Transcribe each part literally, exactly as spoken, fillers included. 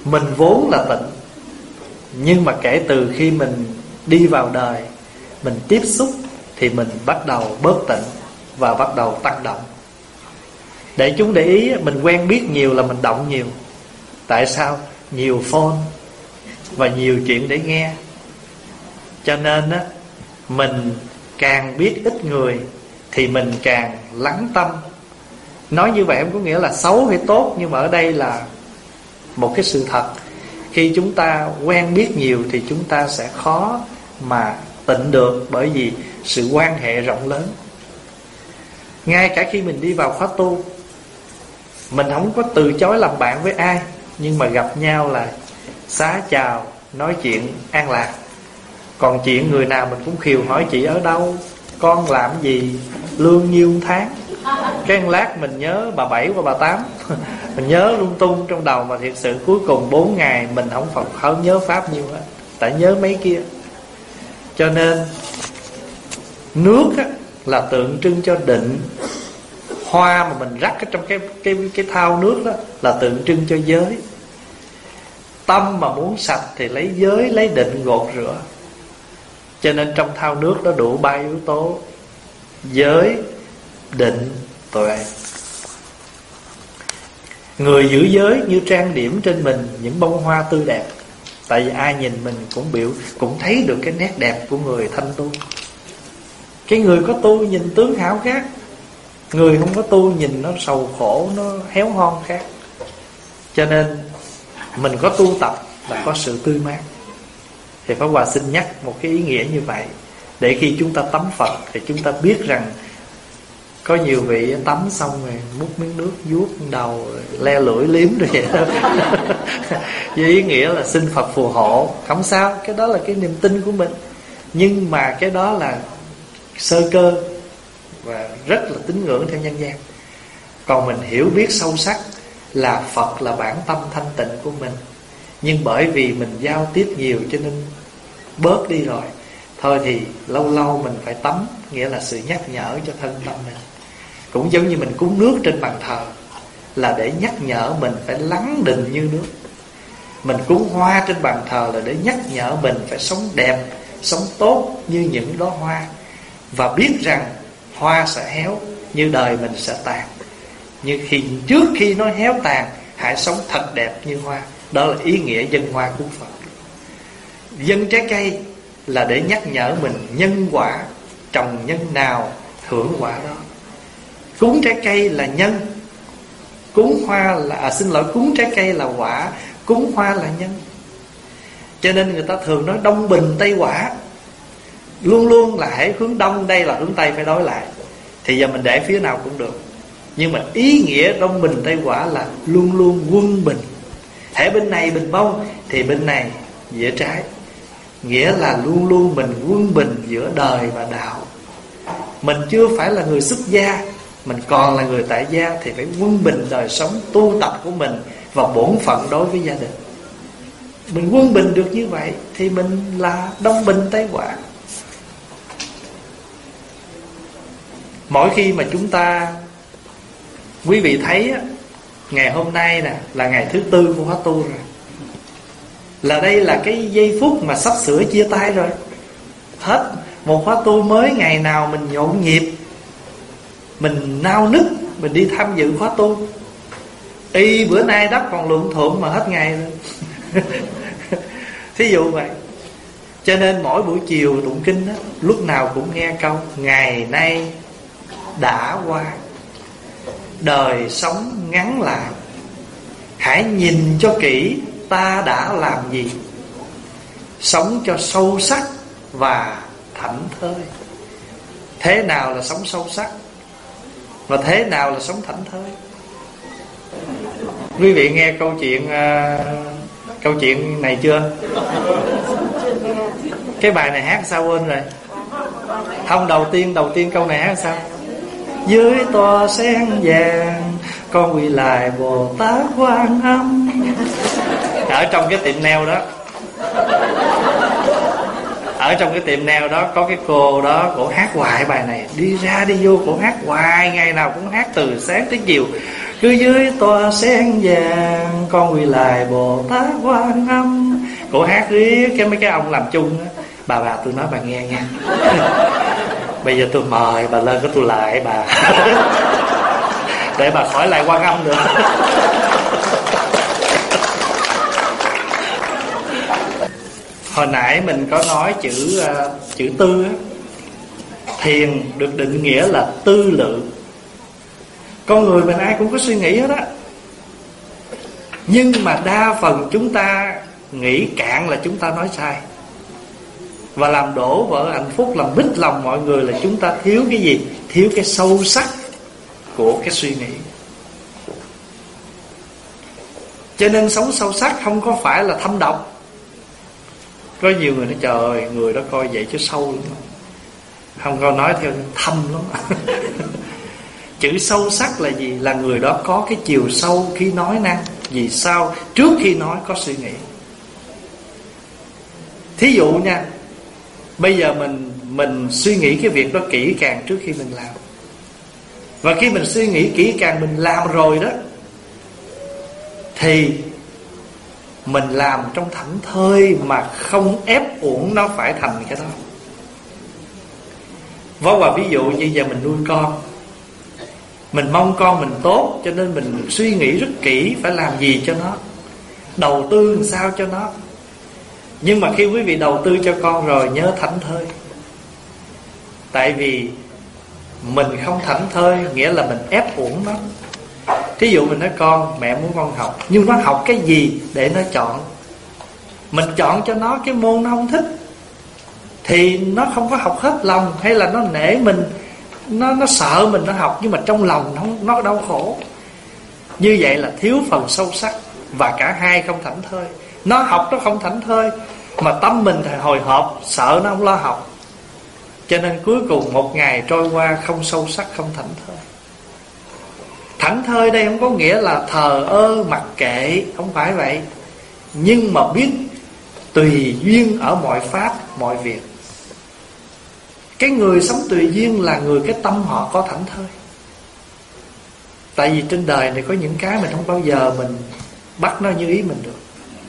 Mình vốn là tịnh, nhưng mà kể từ khi mình đi vào đời, mình tiếp xúc thì mình bắt đầu bớt tịnh và bắt đầu tăng động. Để chúng để ý, mình quen biết nhiều là mình động nhiều. Tại sao? Nhiều phone và nhiều chuyện để nghe. Cho nên á, mình càng biết ít người thì mình càng lắng tâm. Nói như vậy không có nghĩa là xấu hay tốt, nhưng mà ở đây là một cái sự thật. Khi chúng ta quen biết nhiều thì chúng ta sẽ khó mà tịnh được, bởi vì sự quan hệ rộng lớn. Ngay cả khi mình đi vào khóa tu, mình không có từ chối làm bạn với ai, nhưng mà gặp nhau là xá chào, nói chuyện an lạc. Còn chuyện người nào mình cũng khiều hỏi chị ở đâu, con làm gì, lương nhiêu tháng. Cái một lát mình nhớ bà Bảy và bà Tám mình nhớ lung tung trong đầu, mà thiệt sự cuối cùng bốn ngày mình không Phật không nhớ Pháp nhiều hết, tại nhớ mấy kia. Cho nên nước á, là tượng trưng cho định. Hoa mà mình rắc ở trong cái, cái, cái thau nước đó là tượng trưng cho giới. Tâm mà muốn sạch thì lấy giới, lấy định gột rửa. Cho nên trong thau nước đó đủ ba yếu tố: giới, định, tuệ. Người giữ giới như trang điểm trên mình những bông hoa tươi đẹp. Tại vì ai nhìn mình cũng biểu cũng thấy được cái nét đẹp của người thanh tu. Cái người có tu nhìn tướng hảo khác, người không có tu nhìn nó sầu khổ, nó héo hon khác. Cho nên mình có tu tập là có sự tươi mát. Thì Pháp Hòa xin nhắc một cái ý nghĩa như vậy, để khi chúng ta tắm Phật thì chúng ta biết rằng có nhiều vị tắm xong rồi múc miếng nước vuốt đầu, le lưỡi liếm rồi vậy đó. Với ý nghĩa là xin Phật phù hộ. Không sao, cái đó là cái niềm tin của mình. Nhưng mà cái đó là sơ cơ và rất là tín ngưỡng theo nhân gian. Còn mình hiểu biết sâu sắc là Phật là bản tâm thanh tịnh của mình. Nhưng bởi vì mình giao tiếp nhiều cho nên bớt đi rồi. Thôi thì lâu lâu mình phải tắm, nghĩa là sự nhắc nhở cho thân tâm mình. Cũng giống như mình cúng nước trên bàn thờ, là để nhắc nhở mình phải lắng định như nước. Mình cúng hoa trên bàn thờ là để nhắc nhở mình phải sống đẹp, sống tốt như những đóa hoa. Và biết rằng hoa sẽ héo, như đời mình sẽ tàn. Nhưng khi trước khi nó héo tàn, hãy sống thật đẹp như hoa. Đó là ý nghĩa dân hoa cúng Phật. Dân trái cây là để nhắc nhở mình nhân quả, trồng nhân nào hưởng quả đó. Cúng trái cây là nhân, cúng hoa là à, xin lỗi cúng trái cây là quả, cúng hoa là nhân. Cho nên người ta thường nói đông bình tây quả. Luôn luôn là hãy hướng đông, đây là hướng tây, phải đối lại. Thì giờ mình để phía nào cũng được. Nhưng mà ý nghĩa đông bình tây quả là luôn luôn quân bình. Hễ bên này bình bông thì bên này dĩa trái. Nghĩa là luôn luôn mình quân bình giữa đời và đạo. Mình chưa phải là người xuất gia, mình còn là người tại gia, thì phải quân bình đời sống tu tập của mình và bổn phận đối với gia đình. Mình quân bình được như vậy thì mình là đông bình tây quả. Mỗi khi mà chúng ta, quý vị thấy á, ngày hôm nay nè là ngày thứ tư của khóa tu rồi, là đây là cái giây phút mà sắp sửa chia tay rồi. Hết một khóa tu mới, ngày nào mình nhộn nhịp, mình nao nức, mình đi tham dự khóa tu. Y bữa nay đắp còn luận thượng mà hết ngày rồi. Thí dụ vậy. Cho nên mỗi buổi chiều tụng kinh đó, lúc nào cũng nghe câu ngày nay đã qua, đời sống ngắn lại, hãy nhìn cho kỹ ta đã làm gì, sống cho sâu sắc và thảnh thơi. Thế nào là sống sâu sắc và thế nào là sống thảnh thơi? Quý vị nghe câu chuyện uh, câu chuyện này chưa? Cái bài này hát sao quên rồi? Không, đầu tiên đầu tiên câu này hát sao? Dưới tòa sen vàng con quỳ lại Bồ Tát Quan Âm. Ở trong cái tiệm nail đó, ở trong cái tiệm nail đó có cái cô đó, cổ hát hoài bài này, đi ra đi vô cổ hát hoài, ngày nào cũng hát từ sáng tới chiều. Cứ dưới tòa sen vàng con quỳ lại Bồ Tát Quan Âm. Cổ hát riết cái mấy cái ông làm chung á. Bà bà tôi nói bà nghe nha. Bây giờ tôi mời bà lên, cái tôi lại bà để bà khỏi lại Quan Âm nữa. Hồi nãy mình có nói chữ uh, chữ tư á. Thiền được định nghĩa là tư lượng. Con người mình ai cũng có suy nghĩ hết á, nhưng mà đa phần chúng ta nghĩ cạn là chúng ta nói sai, và làm đổ vỡ hạnh phúc, làm bít lòng mọi người là chúng ta thiếu cái gì? Thiếu cái sâu sắc của cái suy nghĩ. Cho nên sống sâu sắc không có phải là thâm độc. Có nhiều người nói trời ơi, người đó coi vậy chứ sâu lắm. Không có nói theo thâm lắm. Chữ sâu sắc là gì? Là người đó có cái chiều sâu khi nói năng. Vì sao? Trước khi nói có suy nghĩ. Thí dụ nha, bây giờ mình mình suy nghĩ cái việc đó kỹ càng trước khi mình làm. Và khi mình suy nghĩ kỹ càng, mình làm rồi đó, thì mình làm trong thảnh thơi mà không ép uổng nó phải thành cái đó. Võ Hòa ví dụ như giờ mình nuôi con, mình mong con mình tốt, cho nên mình suy nghĩ rất kỹ phải làm gì cho nó, đầu tư làm sao cho nó. Nhưng mà khi quý vị đầu tư cho con rồi, nhớ thảnh thơi. Tại vì mình không thảnh thơi nghĩa là mình ép uổng nó. Thí dụ mình nói con, mẹ muốn con học, nhưng nó học cái gì để nó chọn. Mình chọn cho nó cái môn nó không thích, thì nó không có học hết lòng. Hay là nó nể mình, Nó, nó sợ mình nó học, nhưng mà trong lòng nó, nó đau khổ. Như vậy là thiếu phần sâu sắc. Và cả hai không thảnh thơi. Nó học nó không thảnh thơi, mà tâm mình thì hồi hộp, sợ nó không lo học. Cho nên cuối cùng một ngày trôi qua không sâu sắc, không thảnh thơi. Thảnh thơi đây không có nghĩa là thờ ơ mặc kệ, không phải vậy. Nhưng mà biết tùy duyên ở mọi pháp, mọi việc. Cái người sống tùy duyên là người cái tâm họ có thảnh thơi. Tại vì trên đời này có những cái mình không bao giờ mình bắt nó như ý mình được.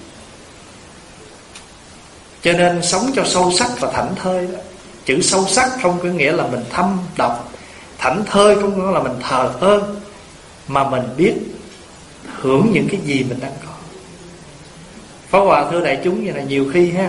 Cho nên sống cho sâu sắc và thảnh thơi đó. Chữ sâu sắc không có nghĩa là mình thâm độc, thảnh thơi không có nghĩa là mình thờ ơ, mà mình biết hưởng những cái gì mình đang có. Pháp Hòa thưa đại chúng như là nhiều khi ha,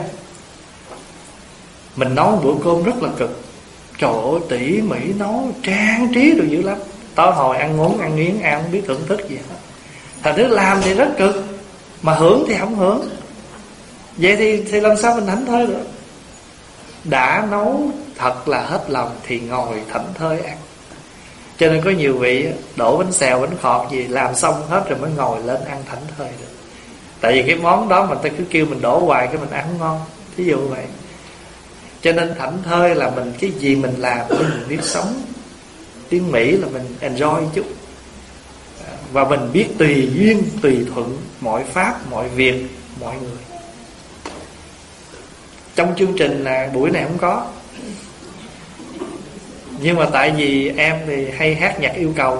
mình nấu bữa cơm rất là cực, trời ơi tỉ mỉ nấu trang trí đồ dữ lắm, tối hồi ăn ngốn ăn nghiến, ăn không biết thưởng thức gì hết. Thành thứ làm thì rất cực, mà hưởng thì không hưởng. Vậy thì, thì làm sao mình thảnh thơi được? Đã nấu thật là hết lòng thì ngồi thảnh thơi ăn. Cho nên có nhiều vị đổ bánh xèo, bánh khọt gì làm xong hết rồi mới ngồi lên ăn thảnh thơi được. Tại vì cái món đó mà ta cứ kêu mình đổ hoài cái mình ăn không ngon. Thí dụ vậy. Cho nên thảnh thơi là mình cái gì mình làm nhưng mình biết sống. Tiếng Mỹ là mình enjoy chút. Và mình biết tùy duyên, tùy thuận mọi pháp, mọi việc, mọi người. Trong chương trình là buổi này không có, nhưng mà tại vì em thì hay hát nhạc yêu cầu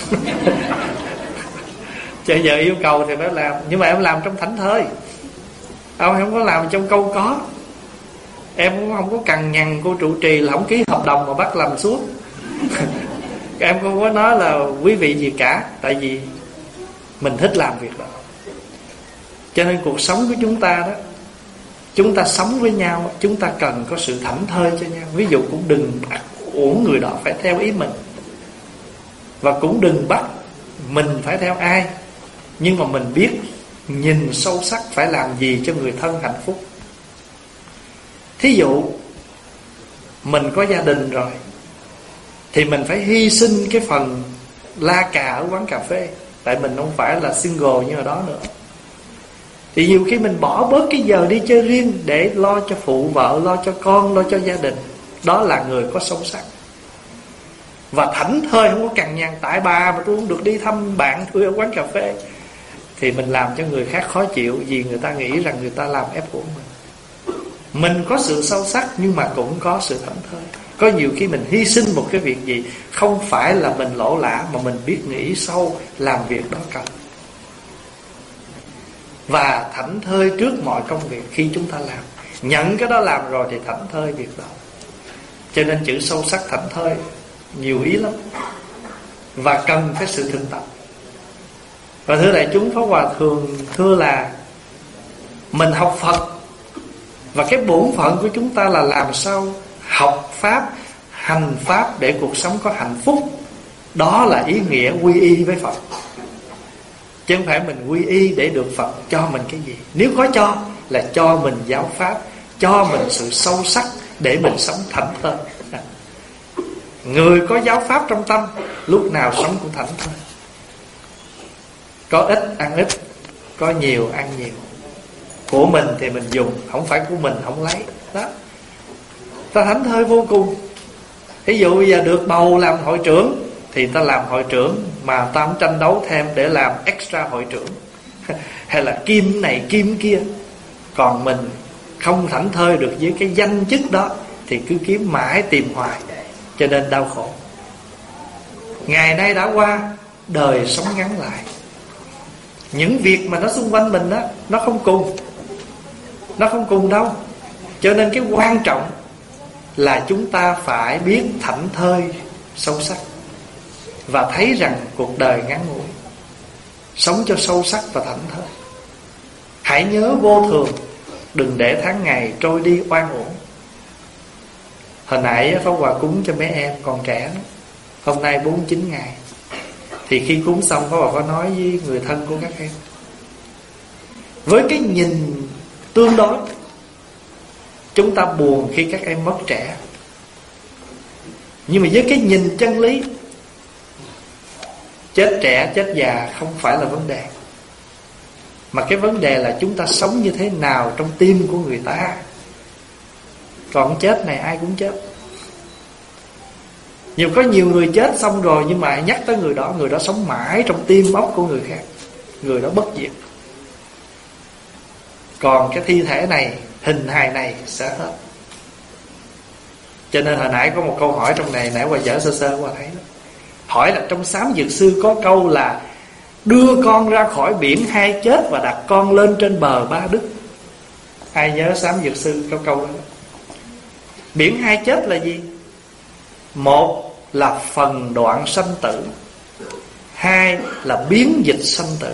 cho giờ yêu cầu thì phải làm. Nhưng mà em làm trong thảnh thơi, em không có làm trong câu có. Em cũng không có cằn nhằn cô trụ trì là không ký hợp đồng mà bắt làm suốt. Em không có nói là quý vị gì cả. Tại vì mình thích làm việc đó. Cho nên cuộc sống của chúng ta đó, chúng ta sống với nhau, chúng ta cần có sự thảnh thơi cho nhau. Ví dụ cũng đừng bắt uổng người đó phải theo ý mình, và cũng đừng bắt mình phải theo ai. Nhưng mà mình biết nhìn sâu sắc phải làm gì cho người thân hạnh phúc. Thí dụ mình có gia đình rồi thì mình phải hy sinh cái phần la cà ở quán cà phê, tại mình không phải là single như ở đó nữa. Thì nhiều khi mình bỏ bớt cái giờ đi chơi riêng để lo cho phụ vợ, lo cho con, lo cho gia đình. Đó là người có sâu sắc. Và thảnh thơi không có cằn nhằn, tại bà mà tôi không được đi thăm bạn tôi ở quán cà phê, thì mình làm cho người khác khó chịu, vì người ta nghĩ rằng người ta làm ép uổng mình. Mình có sự sâu sắc nhưng mà cũng có sự thảnh thơi. Có nhiều khi mình hy sinh một cái việc gì không phải là mình lỗ lã, mà mình biết nghĩ sâu làm việc đó cần. Và thảnh thơi trước mọi công việc khi chúng ta làm. Nhận cái đó làm rồi thì thảnh thơi việc đó. Cho nên chữ sâu sắc thảnh thơi nhiều ý lắm, và cần cái sự thực tập. Và thưa đại chúng, Pháp Hòa thường thưa là mình học Phật, và cái bổn phận của chúng ta là làm sao học Pháp, hành Pháp để cuộc sống có hạnh phúc. Đó là ý nghĩa quy y với Phật, chứ không phải mình quy y để được Phật cho mình cái gì. Nếu có cho là cho mình giáo Pháp, cho mình sự sâu sắc để mình sống thảnh thơi. Người có giáo Pháp trong tâm lúc nào sống cũng thảnh thơi. Có ít ăn ít, có nhiều ăn nhiều. Của mình thì mình dùng, không phải của mình không lấy. Đó, ta thảnh thơi vô cùng. Ví dụ bây giờ được bầu làm hội trưởng thì ta làm hội trưởng, mà ta không tranh đấu thêm để làm extra hội trưởng hay là kim này kim kia. Còn mình không thảnh thơi được với cái danh chức đó thì cứ kiếm mãi tìm hoài, cho nên đau khổ. Ngày nay đã qua, đời sống ngắn lại. Những việc mà nó xung quanh mình đó, nó không cùng Nó không cùng đâu. Cho nên cái quan trọng là chúng ta phải biết thảnh thơi sâu sắc, và thấy rằng cuộc đời ngắn ngủi, sống cho sâu sắc và thảnh thơi. Hãy nhớ vô thường, đừng để tháng ngày trôi đi oan uổng. Hồi nãy Pháp Hòa cúng cho mấy em còn trẻ đó, hôm nay bốn mươi chín ngày. Thì khi cúng xong Pháp Hòa có nói với người thân của các em, với cái nhìn tương đối, chúng ta buồn khi các em mất trẻ, nhưng mà với cái nhìn chân lý, chết trẻ chết già không phải là vấn đề, mà cái vấn đề là chúng ta sống như thế nào trong tim của người ta. Còn chết này ai cũng chết. Nhiều có nhiều người chết xong rồi, nhưng mà nhắc tới người đó, người đó sống mãi trong tim óc của người khác, người đó bất diệt. Còn cái thi thể này, hình hài này sẽ hết. Cho nên hồi nãy có một câu hỏi trong này, nãy qua dở sơ sơ qua thấy đó. Hỏi là trong Sám Dược Sư có câu là đưa con ra khỏi biển hai chết và đặt con lên trên bờ ba đức. Ai nhớ Sám Dược Sư có câu đó? Biển hai chết là gì? Một là phần đoạn sanh tử, hai là biến dịch sanh tử.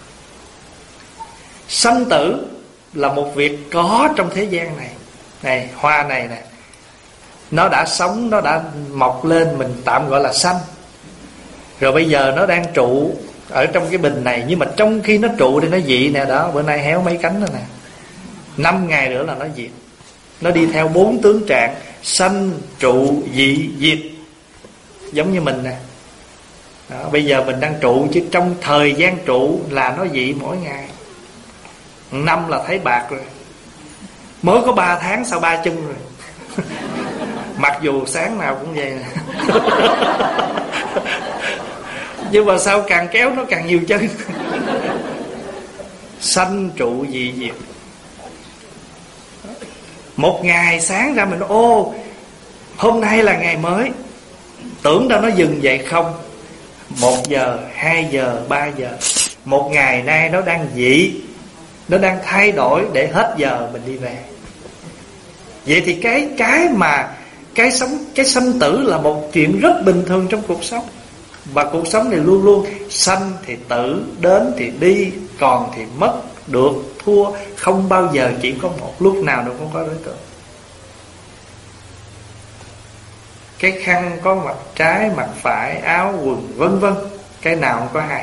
Sanh tử là một việc có trong thế gian này. Này, hoa này nè, nó đã sống, nó đã mọc lên, mình tạm gọi là sanh. Rồi bây giờ nó đang trụ ở trong cái bình này, nhưng mà trong khi nó trụ thì nó dị nè. Đó, bữa nay héo mấy cánh rồi nè. Năm ngày nữa là nó diệt. Nó đi theo bốn tướng trạng: sanh, trụ, dị, diệt. Giống như mình nè. Đó, bây giờ mình đang trụ, chứ trong thời gian trụ là nó dị mỗi ngày. Năm là thấy bạc rồi. Mới có ba tháng sau ba chân rồi. Mặc dù sáng nào cũng vậy nè. Nhưng mà sao càng kéo nó càng nhiều chân. Sanh trụ dị diệt. Một ngày sáng ra mình ô, hôm nay là ngày mới. Tưởng đâu nó dừng vậy không. Một giờ, hai giờ, ba giờ. Một ngày nay nó đang dị, nó đang thay đổi để hết giờ mình đi về. Vậy thì cái cái mà cái sống cái sanh tử là một chuyện rất bình thường trong cuộc sống. Và cuộc sống này luôn luôn sanh thì tử, đến thì đi, còn thì mất, được, thua, không bao giờ chỉ có một, lúc nào nó cũng có đối tượng. Cái khăn có mặt trái, mặt phải, áo, quần, vân vân, cái nào không có hai.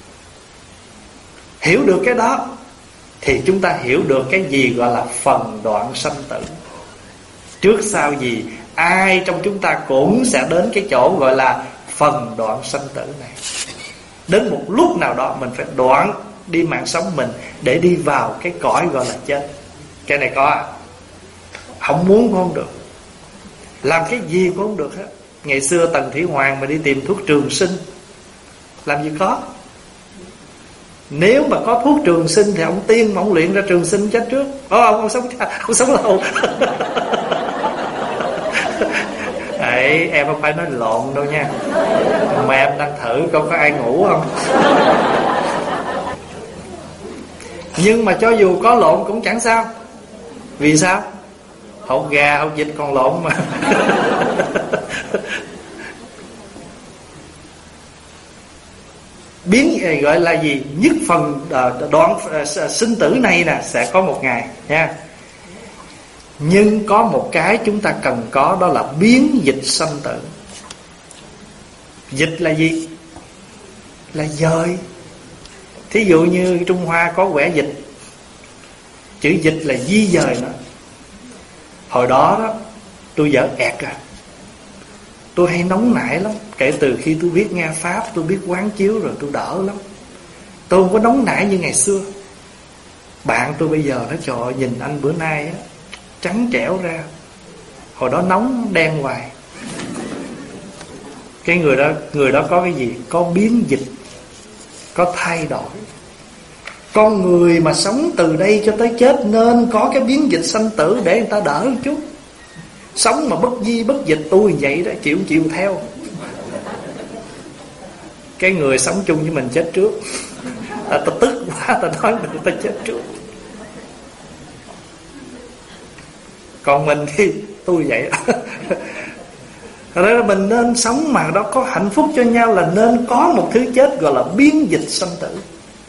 Hiểu được cái đó thì chúng ta hiểu được cái gì gọi là phần đoạn sanh tử. Trước sau gì ai trong chúng ta cũng sẽ đến cái chỗ gọi là phần đoạn sanh tử này. Đến một lúc nào đó mình phải đoạn đi mạng sống mình để đi vào cái cõi gọi là chết. Cái này có, không muốn cũng không được, làm cái gì cũng không được hết. Ngày xưa Tần Thủy Hoàng mà đi tìm thuốc trường sinh, làm gì có. Nếu mà có thuốc trường sinh thì ông tiên mà ông luyện ra trường sinh chết trước. Ồ, ông, ông sống ông sống lâu. vậy em không phải nói lộn đâu nha, mà em đang thử coi có ai ngủ không. Nhưng mà cho dù có lộn cũng chẳng sao. Vì sao? Hột gà hột vịt còn lộn mà. Biến gọi là gì? Nhất phần đoạn sinh tử này nè sẽ có một ngày nha. Nhưng có một cái chúng ta cần có, đó là biến dịch sanh tử. Dịch là gì? Là dời. Thí dụ như Trung Hoa có quẻ dịch, chữ dịch là di dời nó. Hồi đó đó tôi dở ẹt à, tôi hay nóng nảy lắm. Kể từ khi tôi biết nghe Pháp, tôi biết quán chiếu rồi tôi đỡ lắm. Tôi không có nóng nảy như ngày xưa. Bạn tôi bây giờ nó trời ơi, nhìn anh bữa nay á, trắng trẻo ra. Hồi đó nóng đen hoài. Cái người đó, người đó có cái gì? Có biến dịch, có thay đổi. Con người mà sống từ đây cho tới chết nên có cái biến dịch sanh tử để người ta đỡ một chút. Sống mà bất di bất dịch, tôi vậy đó, chịu chịu theo. Cái người sống chung với mình chết trước. Ta, ta tức quá, ta nói mình ta chết trước. Còn mình thì tôi vậy đó. Thật ra là mình nên sống mà đó có hạnh phúc cho nhau, là nên có một thứ chết gọi là biến dịch sanh tử.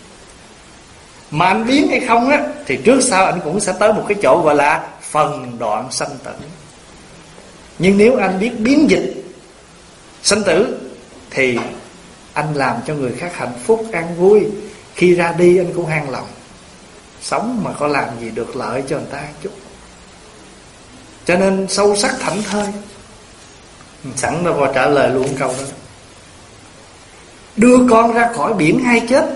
Mà anh biến hay không á, thì trước sau anh cũng sẽ tới một cái chỗ gọi là phần đoạn sanh tử. Nhưng nếu anh biết biến dịch sanh tử thì anh làm cho người khác hạnh phúc, an vui. Khi ra đi anh cũng an lòng. Sống mà có làm gì được lợi cho người ta chút. Cho nên sâu sắc thảnh thơi. Sẵn đâu vào trả lời luôn câu đó. Đưa con ra khỏi biển hay chết,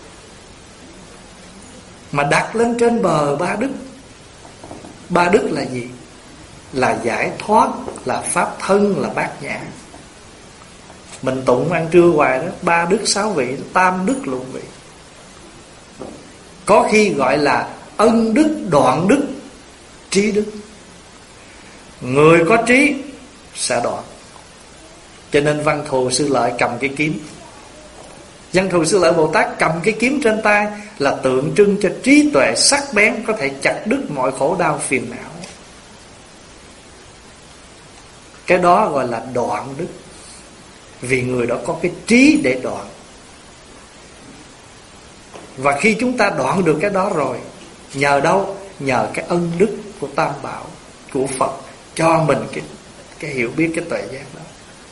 mà đặt lên trên bờ ba đức. Ba đức là gì? Là giải thoát, là pháp thân, là bát nhã. Mình tụng ăn trưa hoài đó, ba đức sáu vị, tam đức lục vị. Có khi gọi là ân đức, đoạn đức, trí đức. Người có trí sẽ đoạn. Cho nên Văn Thù Sư Lợi cầm cái kiếm. Văn Thù Sư Lợi Bồ Tát cầm cái kiếm trên tay là tượng trưng cho trí tuệ sắc bén, có thể chặt đứt mọi khổ đau phiền não. Cái đó gọi là đoạn đức. Vì người đó có cái trí để đoạn. Và khi chúng ta đoạn được cái đó rồi, nhờ đâu? Nhờ cái ân đức của Tam Bảo, của Phật cho mình cái, cái hiểu biết, cái tuệ giác đó.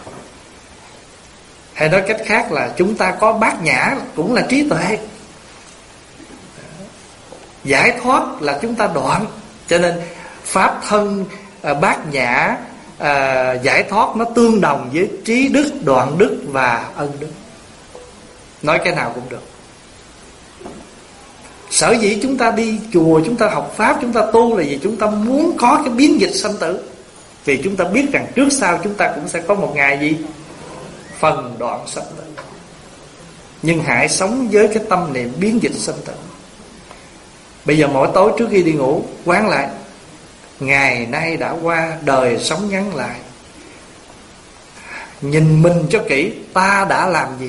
Hay nói cách khác là chúng ta có bát nhã cũng là trí tuệ. Giải thoát là chúng ta đoạn. Cho nên pháp thân, bát nhã, à, giải thoát nó tương đồng với trí đức, đoạn đức và ân đức. Nói cái nào cũng được. Sở dĩ chúng ta đi chùa, chúng ta học pháp, chúng ta tu là vì chúng ta muốn có cái biến dịch sanh tử. Vì chúng ta biết rằng trước sau chúng ta cũng sẽ có một ngày gì? Phần đoạn sanh tử. Nhưng hãy sống với cái tâm niệm biến dịch sanh tử. Bây giờ mỗi tối trước khi đi ngủ, quán lại: ngày nay đã qua, đời sống ngắn lại. Nhìn mình cho kỹ, ta đã làm gì?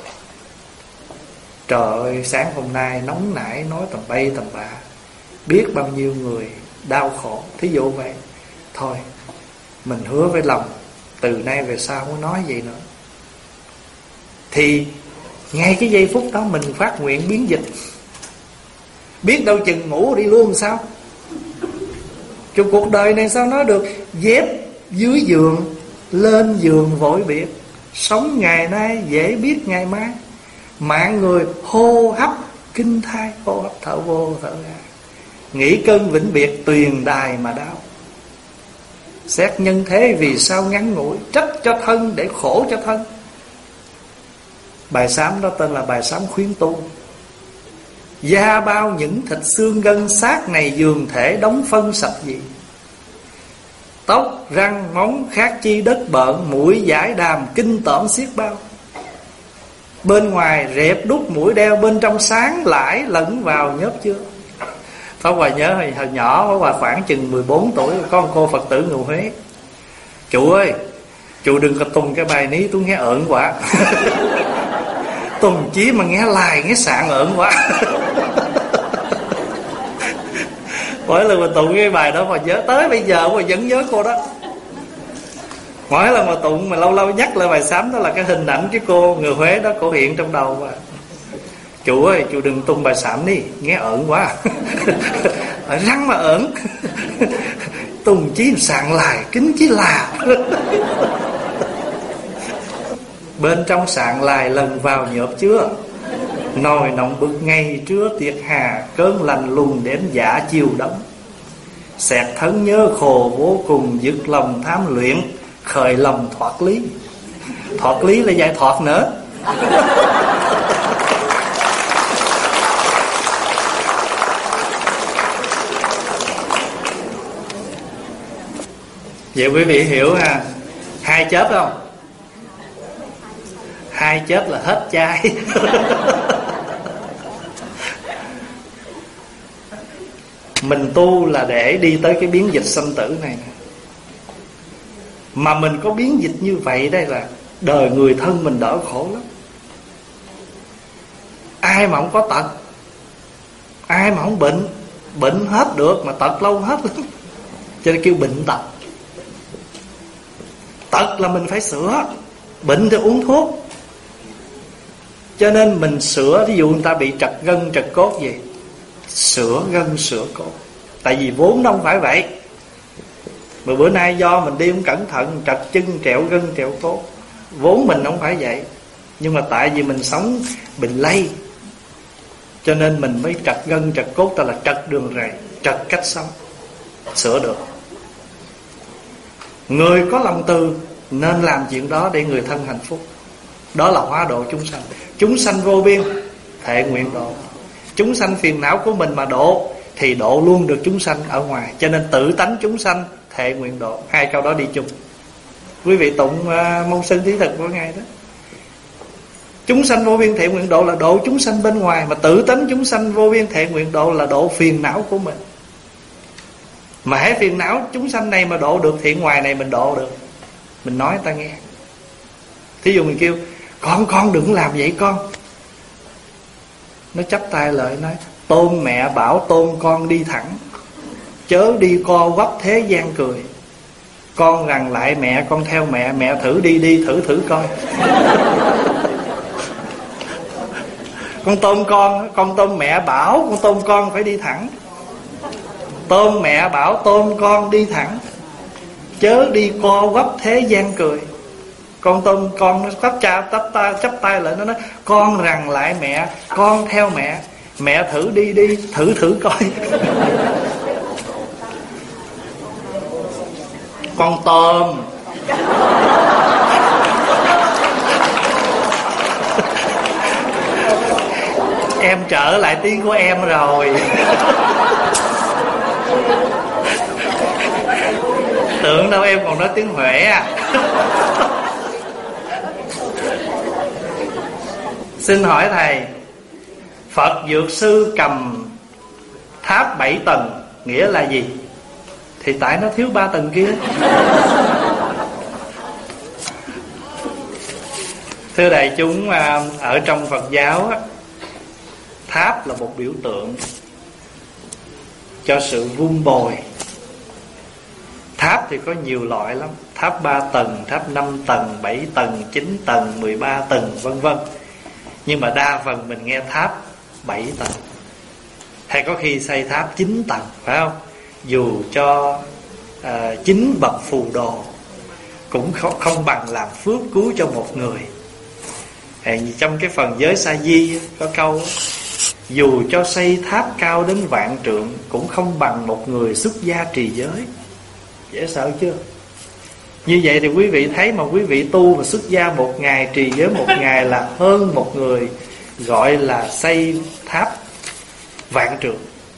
Trời ơi, sáng hôm nay nóng nảy nói tầm bay tầm bạ, biết bao nhiêu người đau khổ. Thí dụ vậy. Thôi, mình hứa với lòng, từ nay về sau không nói gì nữa. Thì ngay cái giây phút đó mình phát nguyện biến dịch. Biết đâu chừng ngủ đi luôn sao? Trong cuộc đời này sao nói được dép dưới giường, lên giường vội biệt. Sống ngày nay dễ biết ngày mai. Mạng người hô hấp kinh thai, hô hấp thở vô thở ra. Nghĩ cơn vĩnh biệt tuyền đài mà đau. Xét nhân thế vì sao ngắn ngủi, trách cho thân để khổ cho thân. Bài sám đó tên là bài sám khuyến tu. Da bao những thịt xương gân, xác này giường thể đóng phân sạch gì. Tóc, răng, móng khác chi đất bợn, mũi giải đàm kinh tởm xiết bao. Bên ngoài rẹp đúc mũi đeo, bên trong sáng lãi lẫn vào nhớp chưa. Pháp Hòa nhớ hồi, hồi nhỏ Pháp Hòa khoảng chừng mười bốn tuổi, có một cô Phật tử người Huế: chủ ơi, Chú đừng có tung cái bài ní tôi nghe ợn quá. Tùng chí mà nghe lại nghe sạn ợn quá. Mỗi lần mà tụng cái bài đó mà nhớ tới bây giờ mà vẫn nhớ cô đó. Mỗi lần mà tụng mà lâu lâu nhắc lại bài sám đó là cái hình ảnh cái cô người Huế đó cổ hiện trong đầu mà. Chú ơi, chú đừng tung bài sám đi, nghe ợn quá. Răng mà ợn. Tùng chí sạn lại kính chí là. Bên trong sạn lại lần vào nhộp chứa, nồi nóng bực ngày trưa tiệc hà, cơn lành lùng đến giả chiều đông. Xẹt thân nhớ khổ vô cùng, dứt lòng tham luyện, khởi lòng thoát lý. Thoát lý là giải thoát nữa. Vậy quý vị hiểu ha, hai chết không? Hai chết là hết chai. Mình tu là để đi tới cái biến dịch sanh tử này. Mà mình có biến dịch như vậy đây là đời người thân mình đỡ khổ lắm. Ai mà không có tật, ai mà không bệnh, bệnh hết được mà tật lâu hết lắm. Cho nên kêu bệnh tật. Tật là mình phải sửa, bệnh thì uống thuốc. Cho nên mình sửa, ví dụ người ta bị trật gân trật cốt gì, sửa gân sửa cốt. Tại vì vốn nó không phải vậy. Mà bữa nay do mình đi không cẩn thận, trật chân trẹo gân trẹo cốt. Vốn mình không phải vậy. Nhưng mà tại vì mình sống bệnh lây, cho nên mình mới trật gân trật cốt, ta là trật đường rầy, trật cách sống. Sửa được. Người có lòng từ nên làm chuyện đó để người thân hạnh phúc. Đó là hóa độ chúng sanh. Chúng sanh vô biên, thệ nguyện độ. Chúng sanh phiền não của mình mà độ thì độ luôn được chúng sanh ở ngoài. Cho nên tự tánh chúng sanh, thệ nguyện độ. Hai câu đó đi chung. Quý vị tụng uh, môn sinh thí thực mỗi ngày đó. Chúng sanh vô biên thệ nguyện độ là độ chúng sanh bên ngoài. Mà tự tánh chúng sanh vô biên thệ nguyện độ là độ phiền não của mình. Mà hãy phiền não chúng sanh này mà độ được thì ngoài này mình độ được. Mình nói người ta nghe. Thí dụ mình kêu Con con đừng làm vậy con. Nó chắp tay lại nói tôn mẹ bảo tôn con đi thẳng, chớ đi co quắp thế gian cười. Con rằng lại mẹ, con theo mẹ, mẹ thử đi đi thử thử coi. Con tôn con, con tôn mẹ bảo con tôn con phải đi thẳng. Tôn mẹ bảo tôn con đi thẳng, chớ đi co quắp thế gian cười. Con tôn con nó chắp cha chắp tay chắp tay lại, nó nói con rằng lại mẹ, con theo mẹ, mẹ thử đi đi thử thử coi. Con tôm. Em trở lại tiếng của em rồi. Tưởng đâu em còn nói tiếng Huế à. Xin hỏi thầy, Phật Dược Sư cầm tháp bảy tầng nghĩa là gì? Thì tại nó thiếu ba tầng kia. Thưa đại chúng, ở trong Phật giáo, tháp là một biểu tượng cho sự vun bồi. Tháp thì có nhiều loại lắm. Tháp ba tầng, tháp năm tầng, bảy tầng, chín tầng, mười ba tầng, vân vân. Nhưng mà đa phần mình nghe tháp bảy tầng. Hay có khi xây tháp chín tầng, phải không? Dù cho à, chín bậc phù đồ cũng không, không bằng làm phước cứu cho một người. Hay trong cái phần giới sa di có câu dù cho xây tháp cao đến vạn trượng cũng không bằng một người xuất gia trì giới. Dễ sợ chưa? Như vậy thì quý vị thấy mà quý vị tu mà xuất gia một ngày, trì giới một ngày là hơn một người gọi là xây tháp vạn trượng.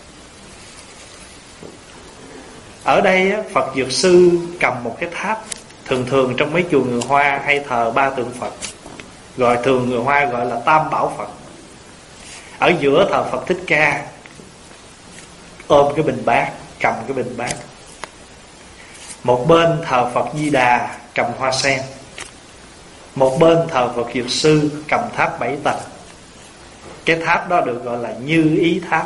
Ở đây Phật Dược Sư cầm một cái tháp. Thường thường trong mấy chùa người Hoa hay thờ ba tượng Phật, gọi thường người Hoa gọi là Tam Bảo Phật. Ở giữa thờ Phật Thích Ca, ôm cái bình bát, cầm cái bình bát. Một bên thờ Phật Di Đà, cầm hoa sen, một bên thờ Phật Dược Sư cầm tháp bảy tầng. Cái tháp đó được gọi là Như Ý Tháp.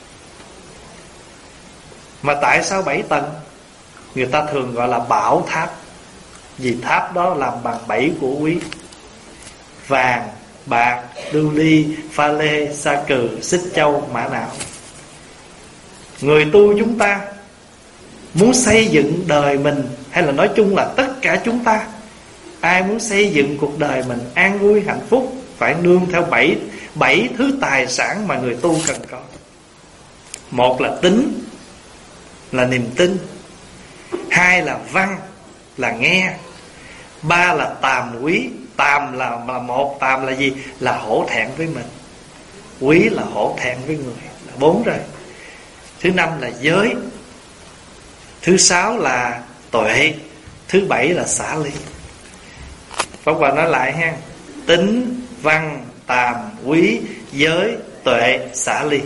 Mà tại sao bảy tầng? Người ta thường gọi là Bảo Tháp, vì tháp đó làm bằng bảy của quý: vàng, bạc, lưu ly, pha lê, sa cừ, xích châu, mã não. Người tu chúng ta muốn xây dựng đời mình, hay là nói chung là tất cả chúng ta, ai muốn xây dựng cuộc đời mình an vui hạnh phúc, phải nương theo bảy bảy thứ tài sản mà người tu cần có. Một là tín, là niềm tin. Hai là văn, là nghe. Ba là tàm quý. Tàm là, là một, tàm là gì? Là hổ thẹn với mình. Quý là hổ thẹn với người, là bốn rồi. Thứ năm là giới. Thứ sáu là tuệ. Thứ bảy là xả ly. Pháp Hòa nói lại ha: tính, văn, tàm, quý, giới, tuệ, xả ly.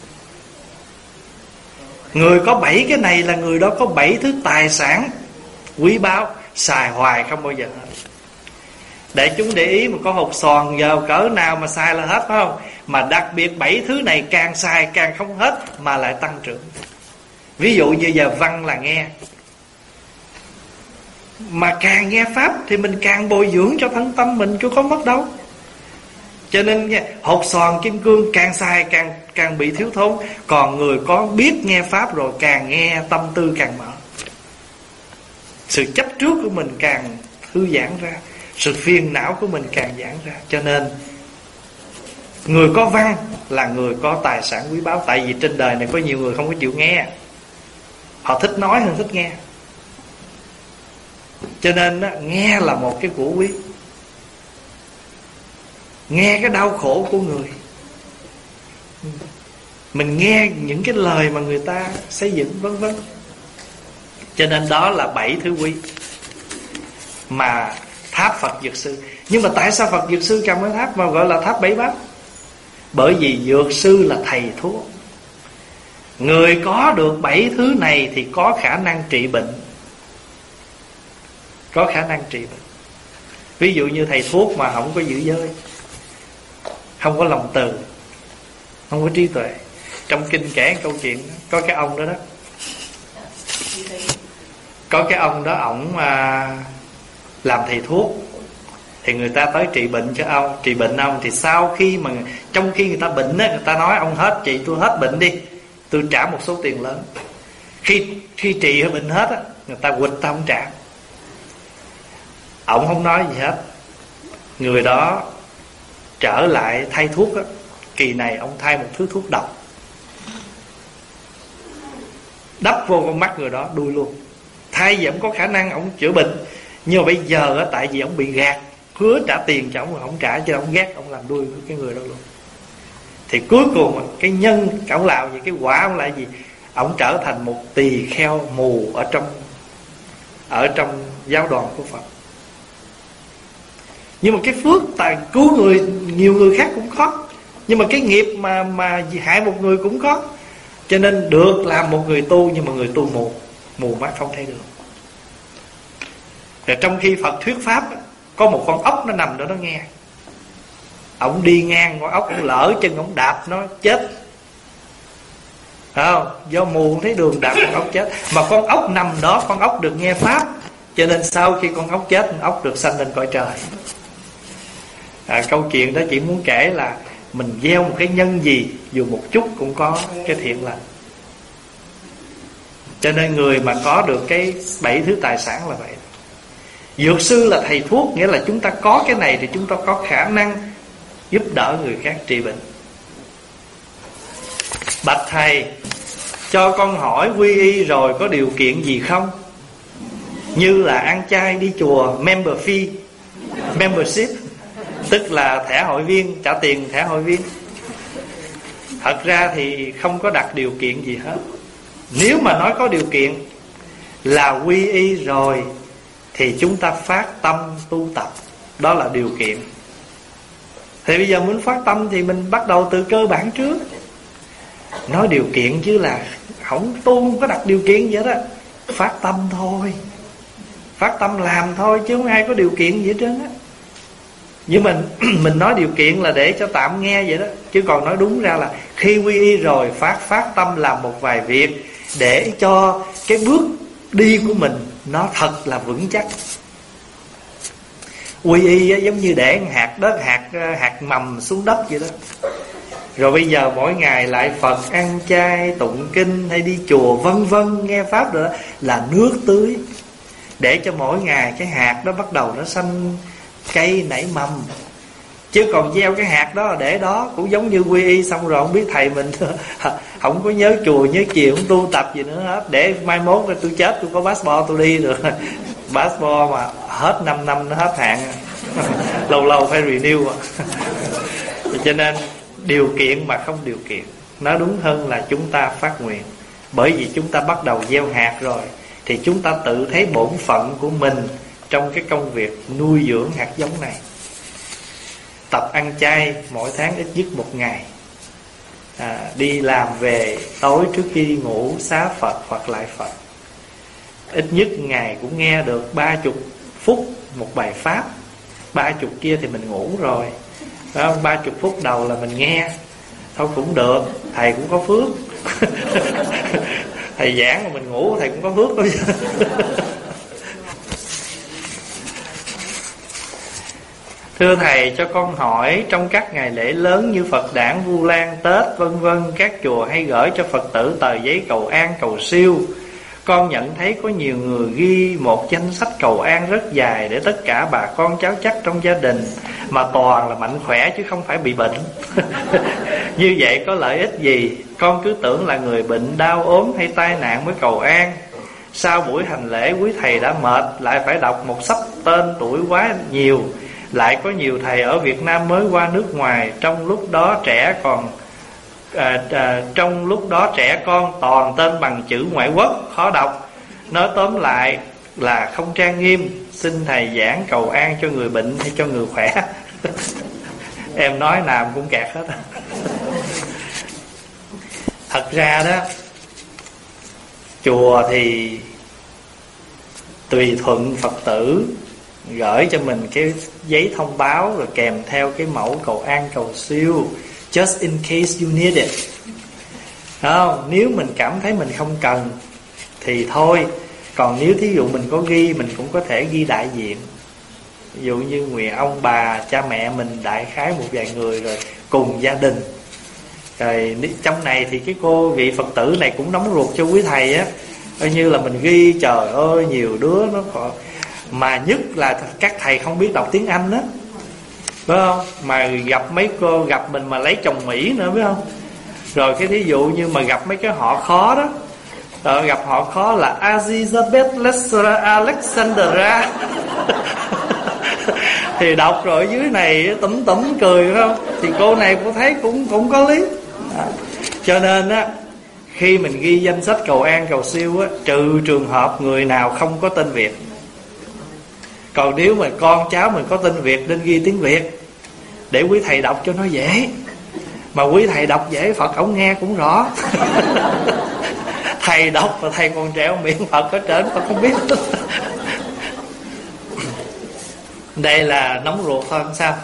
Người có bảy cái này là người đó có bảy thứ tài sản quý báu, xài hoài không bao giờ hết. Để chúng để ý mà có hột xoàn giờ cỡ nào mà xài là hết, phải không? Mà đặc biệt bảy thứ này càng xài càng không hết mà lại tăng trưởng. Ví dụ như giờ văn là nghe, mà càng nghe pháp thì mình càng bồi dưỡng cho thân tâm mình, chứ có mất đâu. Cho nên nha, hột xoàn kim cương càng xài càng càng bị thiếu thốn. Còn người có biết nghe pháp rồi, càng nghe tâm tư càng mở, sự chấp trước của mình càng thư giãn ra, sự phiền não của mình càng giãn ra. Cho nên người có văn là người có tài sản quý báu. Tại vì trên đời này có nhiều người không có chịu nghe, họ thích nói hơn thích nghe. Cho nên đó, nghe là một cái của quý. Nghe cái đau khổ của người, mình nghe những cái lời mà người ta xây dựng vân vân. Cho nên đó là bảy thứ quý mà tháp Phật Dược Sư. Nhưng mà tại sao Phật Dược Sư cầm cái tháp mà gọi là tháp bảy bát? Bởi vì Dược Sư là thầy thuốc. Người có được bảy thứ này thì có khả năng trị bệnh, có khả năng trị bệnh. Ví dụ như thầy thuốc mà không có giữ giới, không có lòng từ, không có trí tuệ. Trong kinh kể câu chuyện có cái ông đó đó, có cái ông đó ổng à, làm thầy thuốc. Thì người ta tới trị bệnh cho ông, trị bệnh ông. Thì sau khi mà trong khi người ta bệnh á, người ta nói ông hết trị tôi hết bệnh đi, tôi trả một số tiền lớn. Khi khi trị bệnh hết á, người ta quỵt ta không trả. Ông không nói gì hết. Người đó trở lại thay thuốc á, kỳ này ông thay một thứ thuốc độc, đắp vô con mắt người đó đuôi luôn. Thay vì ông có khả năng ông chữa bệnh, nhưng mà bây giờ á, tại vì ông bị gạt, hứa trả tiền cho ông mà không trả, cho ông ghét ông làm đuôi với cái người đó luôn. Thì cuối cùng cái nhân ông làm gì, cái quả ông lại gì, ông trở thành một tỳ kheo mù ở trong ở trong giáo đoàn của Phật. Nhưng mà cái phước tài cứu người nhiều người khác cũng có, nhưng mà cái nghiệp mà mà hại một người cũng có. Cho nên được làm một người tu, nhưng mà người tu mù, mù mắt không thấy được. Rồi trong khi Phật thuyết pháp, có một con ốc nó nằm đó nó nghe. Ông đi ngang con ốc, ông lỡ chân ông đạp nó chết, phải không? Do mù không thấy đường đạp con ốc chết. Mà con ốc nằm đó, con ốc được nghe pháp, cho nên sau khi con ốc chết, con ốc được sanh lên cõi trời. À, câu chuyện đó chỉ muốn kể là mình gieo một cái nhân gì, dù một chút cũng có cái thiện lành. Cho nên người mà có được cái bảy thứ tài sản là vậy. Dược sư là thầy thuốc, nghĩa là chúng ta có cái này thì chúng ta có khả năng giúp đỡ người khác trị bệnh. Bạch thầy, cho con hỏi quy y rồi có điều kiện gì không? Như là ăn chay, đi chùa, member fee, membership, tức là thẻ hội viên, trả tiền thẻ hội viên. Thật ra thì không có đặt điều kiện gì hết. Nếu mà nói có điều kiện là quy y rồi thì chúng ta phát tâm tu tập, đó là điều kiện. Thì bây giờ muốn phát tâm thì mình bắt đầu từ cơ bản trước. Nói điều kiện chứ là không tu, không có đặt điều kiện vậy đó. Phát tâm thôi. Phát tâm làm thôi chứ không ai có điều kiện gì hết trơn á. Nhưng mình mình nói điều kiện là để cho tạm nghe vậy đó, chứ còn nói đúng ra là khi quy y rồi phát phát tâm làm một vài việc để cho cái bước đi của mình nó thật là vững chắc. Quy y á, giống như để hạt đất hạt hạt mầm xuống đất vậy đó. Rồi bây giờ mỗi ngày lại Phật, ăn chay, tụng kinh hay đi chùa vân vân, nghe pháp rồi đó, là nước tưới để cho mỗi ngày cái hạt đó bắt đầu nó xanh cây nảy mầm. Chứ còn gieo cái hạt đó để đó cũng giống như quy y xong rồi không biết thầy mình không có nhớ chùa nhớ chiều, không tu tập gì nữa hết, để mai mốt rồi tôi chết tôi có passport tôi đi được. Passport mà hết năm năm nó hết hạn. Lâu lâu phải renew. Cho nên điều kiện mà không điều kiện, nói đúng hơn là chúng ta phát nguyện. Bởi vì chúng ta bắt đầu gieo hạt rồi thì chúng ta tự thấy bổn phận của mình trong cái công việc nuôi dưỡng hạt giống này. Tập ăn chay mỗi tháng ít nhất một ngày, à, đi làm về tối trước khi đi ngủ xá Phật hoặc lại Phật. Ít nhất ngày cũng nghe được ba chục phút một bài pháp. Ba chục kia thì mình ngủ rồi, ba chục phút đầu là mình nghe thôi cũng được, thầy cũng có phước. Thầy giảng mà mình ngủ thầy cũng có phước thôi. Thưa thầy, cho con hỏi, trong các ngày lễ lớn như Phật đản, Vu Lan, Tết vân vân, các chùa hay gửi cho Phật tử tờ giấy cầu an, cầu siêu. Con nhận thấy có nhiều người ghi một danh sách cầu an rất dài để tất cả bà con cháu chắc trong gia đình, mà toàn là mạnh khỏe chứ không phải bị bệnh. Như vậy có lợi ích gì? Con cứ tưởng là người bệnh đau ốm hay tai nạn mới cầu an. Sau buổi hành lễ quý thầy đã mệt, lại phải đọc một sắp tên tuổi quá nhiều. Lại có nhiều thầy ở Việt Nam mới qua nước ngoài, trong lúc đó trẻ còn à, à, trong lúc đó trẻ con toàn tên bằng chữ ngoại quốc khó đọc. Nói tóm lại là không trang nghiêm. Xin thầy giảng cầu an cho người bệnh hay cho người khỏe? Em nói nào cũng kẹt hết. Thật ra đó, chùa thì tùy thuận Phật tử gửi cho mình cái giấy thông báo rồi kèm theo cái mẫu cầu an cầu siêu, just in case you need it. Không, nếu mình cảm thấy mình không cần thì thôi. Còn nếu thí dụ mình có ghi, mình cũng có thể ghi đại diện. Ví dụ như nguyện ông bà, cha mẹ mình, đại khái một vài người rồi cùng gia đình. Rồi trong này thì cái cô vị Phật tử này cũng nóng ruột cho quý thầy á, coi như là mình ghi. Trời ơi, nhiều đứa nó khó. Mà nhất là các thầy không biết đọc tiếng Anh đó, phải không? Mà gặp mấy cô gặp mình mà lấy chồng Mỹ nữa, phải không? Rồi cái thí dụ như mà gặp mấy cái họ khó đó, rồi gặp họ khó là Elizabeth Lester Alexandra. Thì đọc rồi dưới này tủm tủm cười, phải không? Thì cô này cô thấy cũng cũng có lý. Đó. Cho nên á, khi mình ghi danh sách cầu an cầu siêu á, trừ trường hợp người nào không có tên Việt. Còn nếu mà con cháu mình có tên Việt nên ghi tiếng Việt để quý thầy đọc cho nó dễ. Mà quý thầy đọc dễ, Phật ổng nghe cũng rõ. Thầy đọc mà thầy còn treo miệng Phật ở trên, Phật không biết. Đây là nóng ruột thôi, không sao.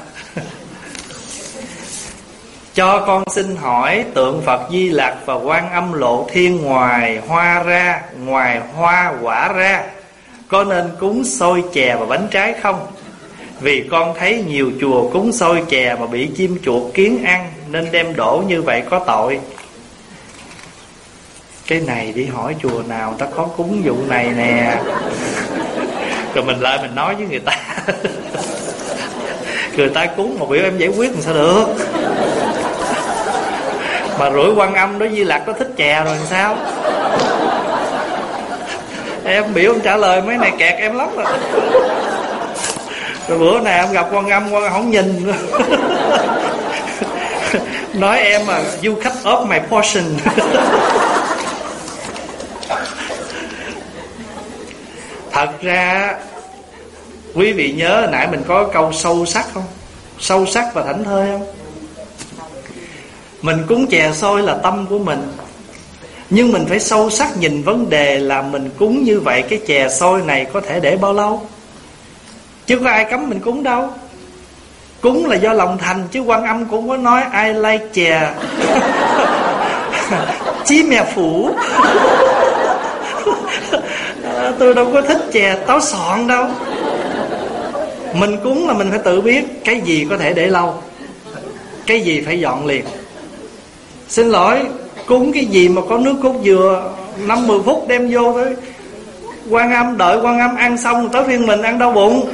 Cho con xin hỏi, tượng Phật Di Lặc và Quan Âm Lộ Thiên ngoài hoa ra, ngoài hoa quả ra, có nên cúng xôi chè và bánh trái không? Vì con thấy nhiều chùa cúng xôi chè mà bị chim chuột kiến ăn, nên đem đổ như vậy có tội. Cái này đi hỏi chùa nào ta có cúng vụ này nè. Rồi mình lại mình nói với người ta. Người ta cúng mà biểu em giải quyết làm sao được. Mà rủi Quan Âm đó Di Lặc có thích chè rồi làm sao? Em biểu em trả lời mấy này kẹt em lắm rồi. Rồi bữa nay em gặp Quan Âm, Quan Âm không nhìn. Nói em mà you cut off my portion. Thật ra quý vị nhớ hồi nãy mình có câu sâu sắc không? Sâu sắc và thảnh thơi không? Mình cúng chè xôi là tâm của mình. Nhưng mình phải sâu sắc nhìn vấn đề là mình cúng như vậy, cái chè xôi này có thể để bao lâu. Chứ có ai cấm mình cúng đâu. Cúng là do lòng thành, chứ Quan Âm cũng có nói I like chè chí mè phủ. à, Tôi đâu có thích chè táo sọn đâu. Mình cúng là mình phải tự biết cái gì có thể để lâu, cái gì phải dọn liền. Xin lỗi, cúng cái gì mà có nước cốt dừa năm mười phút đem vô thôi. Quan Âm đợi Quan Âm ăn xong tới phiên mình ăn đau bụng.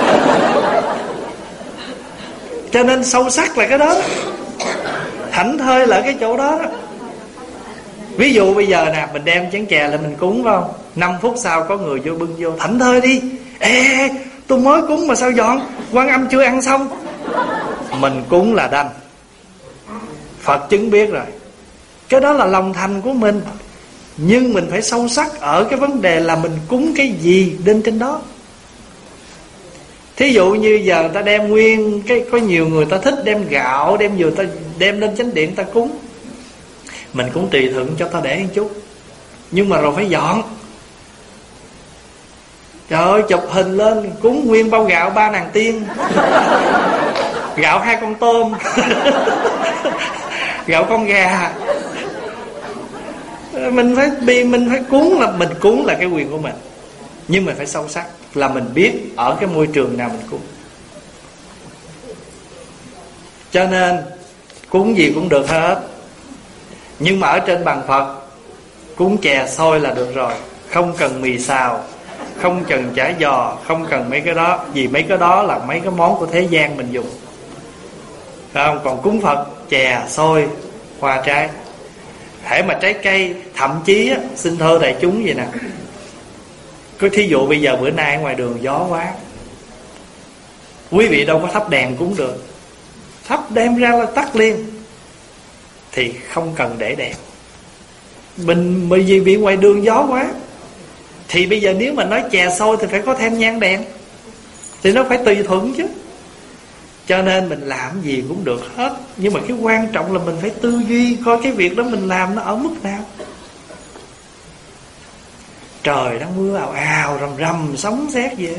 Cho nên sâu sắc là cái đó, thảnh thơi là cái chỗ đó, đó. Ví dụ bây giờ nè, mình đem chén chè lại mình cúng phải không? Năm phút sau có người vô bưng vô, thảnh thơi đi. Ê, tôi mới cúng mà sao dọn? Quan Âm chưa ăn xong. Mình cúng là đành, Phật chứng biết rồi. Cái đó là lòng thành của mình. Nhưng mình phải sâu sắc ở cái vấn đề là mình cúng cái gì lên trên đó. Thí dụ như giờ người ta đem nguyên cái, có nhiều người ta thích đem gạo, đem dừa ta đem lên chánh điện ta cúng. Mình cũng tùy thuận cho ta để một chút, nhưng mà rồi phải dọn. Trời ơi, chụp hình lên cúng nguyên bao gạo ba nàng tiên, gạo hai con tôm, gạo con gà. Mình phải mình phải cúng là mình cúng là cái quyền của mình, nhưng mình phải sâu sắc là mình biết ở cái môi trường nào mình cúng. Cho nên cúng gì cũng được hết, nhưng mà ở trên bàn Phật cúng chè xôi là được rồi. Không cần mì xào, không cần chả giò, không cần mấy cái đó. Vì mấy cái đó là mấy cái món của thế gian mình dùng, phải không? Còn cúng Phật chè xôi hoa trái. Hễ mà trái cây, thậm chí á, xin thơ đại chúng vậy nè, có thí dụ bây giờ bữa nay ở ngoài đường gió quá, quý vị đâu có thắp đèn cúng được, thắp đem ra là tắt liền, thì không cần để đèn. Mình bởi vì bị ngoài đường gió quá, thì bây giờ nếu mà nói chè xôi thì phải có thêm nhang đèn, thì nó phải tùy thuận chứ. Cho nên mình làm gì cũng được hết, nhưng mà cái quan trọng là mình phải tư duy coi cái việc đó mình làm nó ở mức nào. Trời đang mưa ào ào rầm rầm sóng sét vậy,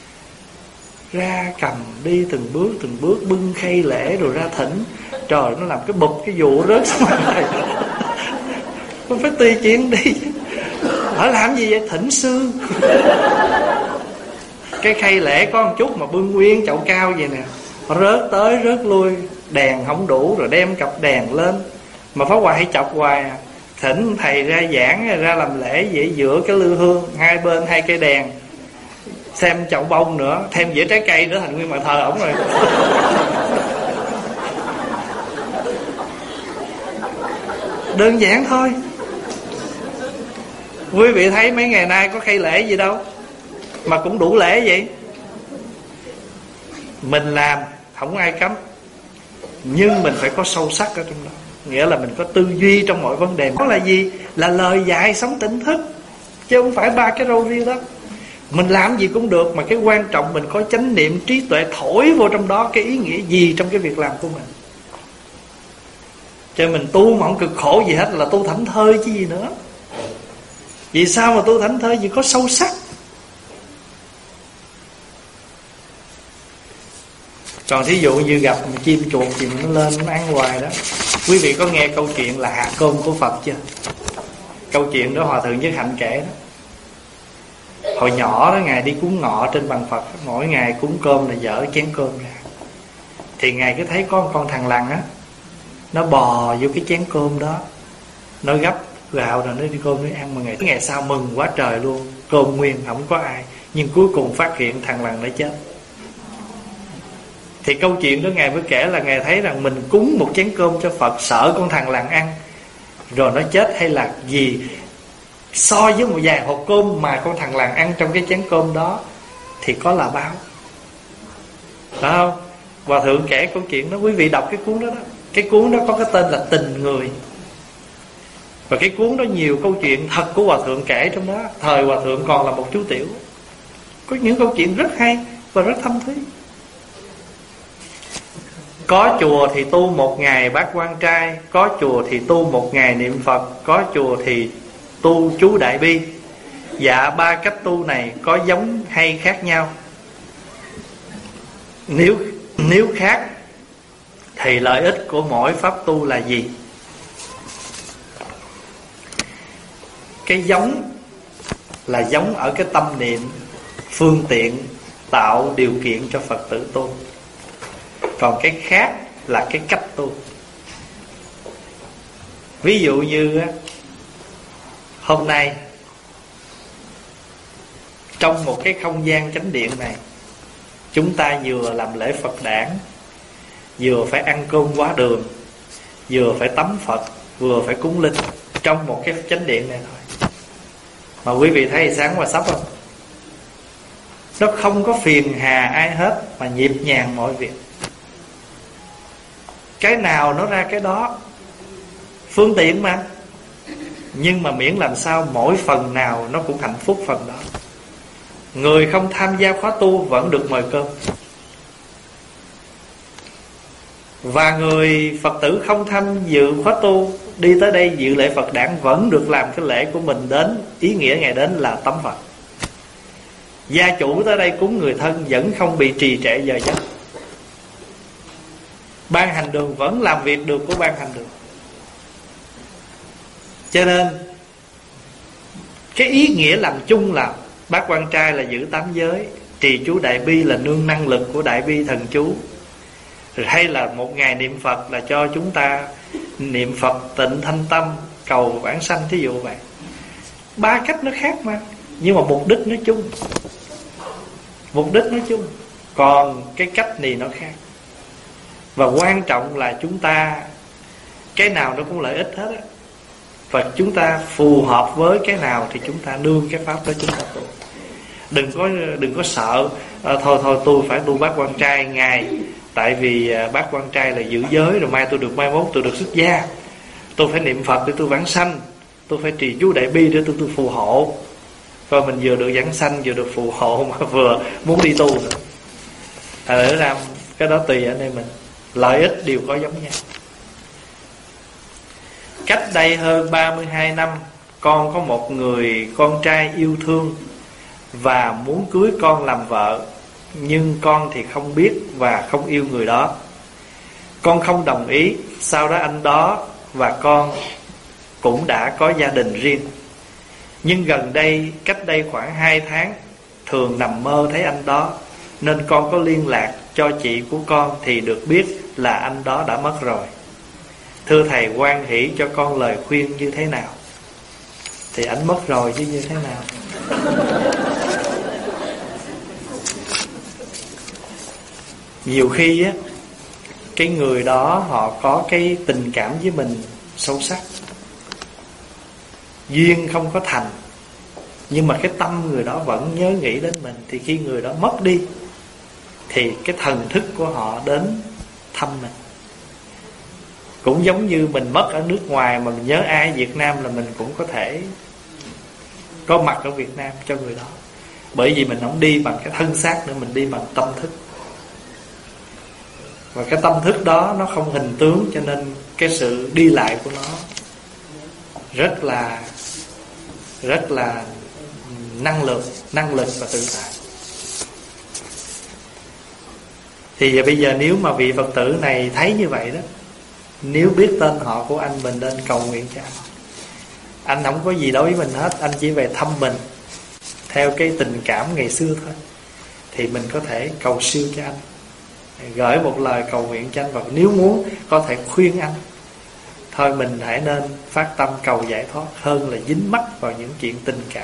ra cầm đi từng bước từng bước bưng khay lễ rồi ra thỉnh. Trời, nó làm cái bụp cái vụ rớt xuống này. Mình phải tùy chuyện đi. Ở làm gì vậy? Thỉnh sư. Cái khay lễ có một chút mà bưng nguyên chậu cao vậy nè, rớt tới rớt lui, đèn không đủ rồi đem cặp đèn lên. Mà Pháp Hòa hay chọc hoài à. Thỉnh thầy ra giảng, ra làm lễ vậy, giữa cái lư hương, hai bên hai cây đèn, xem chậu bông nữa, thêm dĩa trái cây nữa, thành nguyên bàn thờ ổng rồi. Đơn giản thôi. Quý vị thấy mấy ngày nay có khai lễ gì đâu mà cũng đủ lễ vậy. Mình làm không ai cấm, nhưng mình phải có sâu sắc ở trong đó. Nghĩa là mình có tư duy trong mọi vấn đề. Đó là gì? Là lời dạy sống tỉnh thức, chứ không phải ba cái râu riêng đó. Mình làm gì cũng được, mà cái quan trọng mình có chánh niệm trí tuệ thổi vô trong đó cái ý nghĩa gì trong cái việc làm của mình. Cho mình tu mà không cực khổ gì hết, là tu thảnh thơi chứ gì nữa. Vì sao mà tu thảnh thơi? Vì có sâu sắc. Còn thí dụ như gặp một chim chuột thì nó lên nó ăn hoài đó. Quý vị có nghe câu chuyện là hạt cơm của Phật chưa? Câu chuyện đó Hòa Thượng Nhất Hạnh kể đó. Hồi nhỏ đó Ngài đi cúng ngọ trên bàn Phật, mỗi ngày cúng cơm là dở chén cơm ra. Thì Ngài cứ thấy có một con thằn lằn á, nó bò vô cái chén cơm đó, nó gấp gạo rồi nó đi cơm nó ăn. Mà ngày ngày sau mừng quá trời luôn, cơm nguyên không có ai. Nhưng cuối cùng phát hiện thằn lằn nó chết. Thì câu chuyện đó Ngài mới kể là Ngài thấy rằng mình cúng một chén cơm cho Phật, sợ con thằn lằn ăn rồi nó chết, hay là gì so với một vài hộp cơm mà con thằn lằn ăn trong cái chén cơm đó thì có là báo, phải không? Hòa Thượng kể câu chuyện đó, quý vị đọc cái cuốn đó đó. Cái cuốn đó có cái tên là Tình Người. Và cái cuốn đó nhiều câu chuyện thật của Hòa Thượng kể trong đó. Thời Hòa Thượng còn là một chú tiểu, có những câu chuyện rất hay và rất thâm thúy. Có chùa thì tu một ngày bát quan trai, có chùa thì tu một ngày niệm Phật, có chùa thì tu chú Đại Bi. Dạ ba cách tu này có giống hay khác nhau? Nếu nếu khác thì lợi ích của mỗi pháp tu là gì? Cái giống là giống ở cái tâm niệm, phương tiện tạo điều kiện cho Phật tử tu. Còn cái khác là cái cách tu. Ví dụ như hôm nay trong một cái không gian chánh điện này, chúng ta vừa làm lễ Phật đản, vừa phải ăn cơm quá đường, vừa phải tắm Phật, vừa phải cúng linh, trong một cái chánh điện này thôi. Mà quý vị thấy sáng qua sắp không? Nó không có phiền hà ai hết, mà nhịp nhàng mọi việc. Cái nào nó ra cái đó, phương tiện mà. Nhưng mà miễn làm sao mỗi phần nào nó cũng hạnh phúc phần đó. Người không tham gia khóa tu vẫn được mời cơm, và người Phật tử không tham dự khóa tu đi tới đây dự lễ Phật đản vẫn được làm cái lễ của mình đến. Ý nghĩa ngày đến là tắm Phật. Gia chủ tới đây cúng người thân vẫn không bị trì trệ giờ giấc. Ban hành đường vẫn làm việc được của ban hành đường. Cho nên cái ý nghĩa làm chung là bát quan trai là giữ tám giới, trì chú Đại Bi là nương năng lực của Đại Bi thần chú, rồi hay là một ngày niệm Phật là cho chúng ta niệm Phật tịnh thanh tâm, cầu vãng sanh, thí dụ vậy. Ba cách nó khác mà, nhưng mà mục đích nó chung. Mục đích nó chung, còn cái cách này nó khác. Và quan trọng là chúng ta, cái nào nó cũng lợi ích hết á, và chúng ta phù hợp với cái nào thì chúng ta nương cái pháp đó chúng ta tu. Đừng có đừng có sợ à, thôi thôi tôi phải tu bát quan trai ngày, tại vì à, bát quan trai là giữ giới, rồi mai tôi được mai mốt tôi được xuất gia, tôi phải niệm Phật để tôi vãng sanh, tôi phải trì chú Đại Bi để tôi tôi phù hộ. Và mình vừa được vãng sanh, vừa được phù hộ, mà vừa muốn đi tu nữa. Ở ra cái đó tùy anh em mình, lợi ích đều có giống nhau. Cách đây hơn ba mươi hai năm, con có một người con trai yêu thương và muốn cưới con làm vợ, nhưng con thì không biết và không yêu người đó. Con không đồng ý. Sau đó anh đó và con cũng đã có gia đình riêng. Nhưng gần đây, cách đây khoảng hai tháng, thường nằm mơ thấy anh đó, nên con có liên lạc cho chị của con thì được biết là anh đó đã mất rồi. Thưa thầy, hoan hỷ cho con lời khuyên như thế nào? Thì anh mất rồi chứ như thế nào? Nhiều khi á, cái người đó họ có cái tình cảm với mình sâu sắc, duyên không có thành, nhưng mà cái tâm người đó vẫn nhớ nghĩ đến mình. Thì khi người đó mất đi thì cái thần thức của họ đến thăm mình. Cũng giống như mình mất ở nước ngoài mà mình nhớ ai Việt Nam, là mình cũng có thể có mặt ở Việt Nam cho người đó. Bởi vì mình không đi bằng cái thân xác nữa, mình đi bằng tâm thức. Và cái tâm thức đó nó không hình tướng, cho nên cái sự đi lại của nó rất là Rất là năng lực Năng lực và tự tại. Thì bây giờ nếu mà vị Phật tử này thấy như vậy đó, nếu biết tên họ của anh, mình nên cầu nguyện cho anh. Anh không có gì đối với mình hết, anh chỉ về thăm mình theo cái tình cảm ngày xưa thôi. Thì mình có thể cầu siêu cho anh, gửi một lời cầu nguyện cho anh. Và nếu muốn có thể khuyên anh, thôi mình hãy nên phát tâm cầu giải thoát, hơn là dính mắc vào những chuyện tình cảm.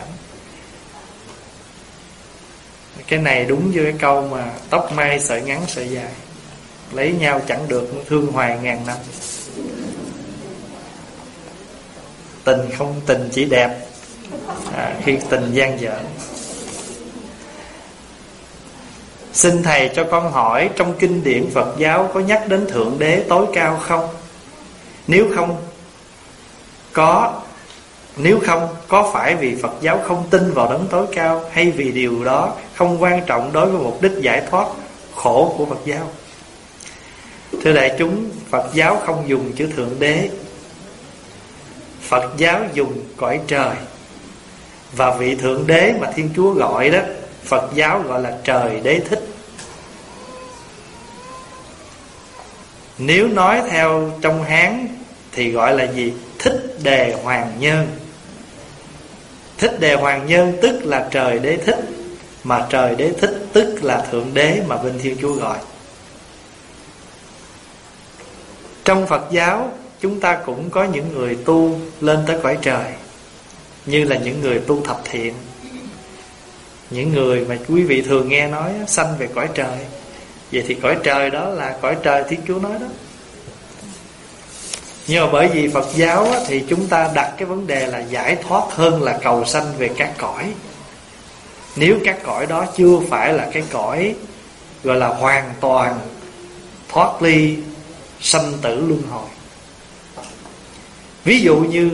Cái này đúng như cái câu mà tóc mai sợi ngắn sợi dài, lấy nhau chẳng được thương hoài ngàn năm. Tình không tình chỉ đẹp à, khi tình gian dở. Xin thầy cho con hỏi, trong kinh điển Phật giáo có nhắc đến Thượng Đế tối cao không? Nếu không có Nếu không, có phải vì Phật giáo không tin vào đấng tối cao, hay vì điều đó không quan trọng đối với mục đích giải thoát khổ của Phật giáo? Thưa đại chúng, Phật giáo không dùng chữ Thượng Đế. Phật giáo dùng cõi trời. Và vị Thượng Đế mà Thiên Chúa gọi đó, Phật giáo gọi là Trời Đế Thích. Nếu nói theo trong Hán thì gọi là gì? Thích Đề Hoàng Nhân. Thích Đề Hoàng Nhân tức là Trời Đế Thích, mà Trời Đế Thích tức là Thượng Đế mà bên Thiên Chúa gọi. Trong Phật giáo chúng ta cũng có những người tu lên tới cõi trời, như là những người tu thập thiện, những người mà quý vị thường nghe nói sanh về cõi trời. Vậy thì cõi trời đó là cõi trời Thiên Chúa nói đó. Nhưng mà bởi vì Phật giáo thì chúng ta đặt cái vấn đề là giải thoát hơn là cầu sanh về các cõi. Nếu các cõi đó chưa phải là cái cõi gọi là hoàn toàn thoát ly sanh tử luân hồi. Ví dụ như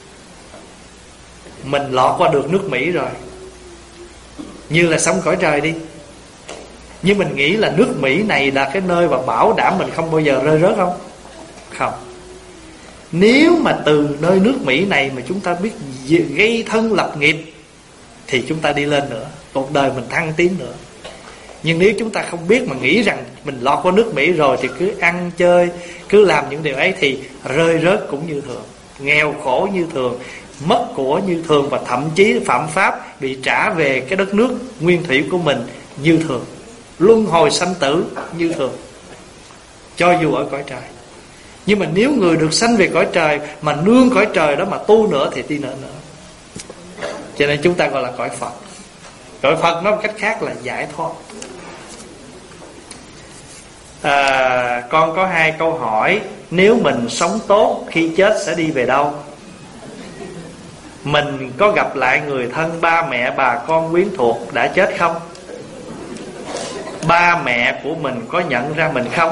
mình lọt qua được nước Mỹ rồi, như là sống cõi trời đi, nhưng mình nghĩ là nước Mỹ này là cái nơi mà bảo đảm mình không bao giờ rơi rớt không? Không. Nếu mà từ nơi nước Mỹ này mà chúng ta biết gây thân lập nghiệp thì chúng ta đi lên nữa, cuộc đời mình thăng tiến nữa. Nhưng nếu chúng ta không biết mà nghĩ rằng mình lọt qua nước Mỹ rồi thì cứ ăn chơi, cứ làm những điều ấy thì rơi rớt cũng như thường, nghèo khổ như thường, mất của như thường, và thậm chí phạm pháp bị trả về cái đất nước nguyên thủy của mình như thường, luân hồi sanh tử như thường, cho dù ở cõi trời. Nhưng mà nếu người được sanh về cõi trời mà nương cõi trời đó mà tu nữa thì đi nữa nữa. Cho nên chúng ta gọi là cõi Phật. Cõi Phật nói một cách khác là giải thoát. à, Con có hai câu hỏi. Nếu mình sống tốt, khi chết sẽ đi về đâu? Mình có gặp lại người thân, ba mẹ, bà con, quyến thuộc đã chết không? Ba mẹ của mình có nhận ra mình không?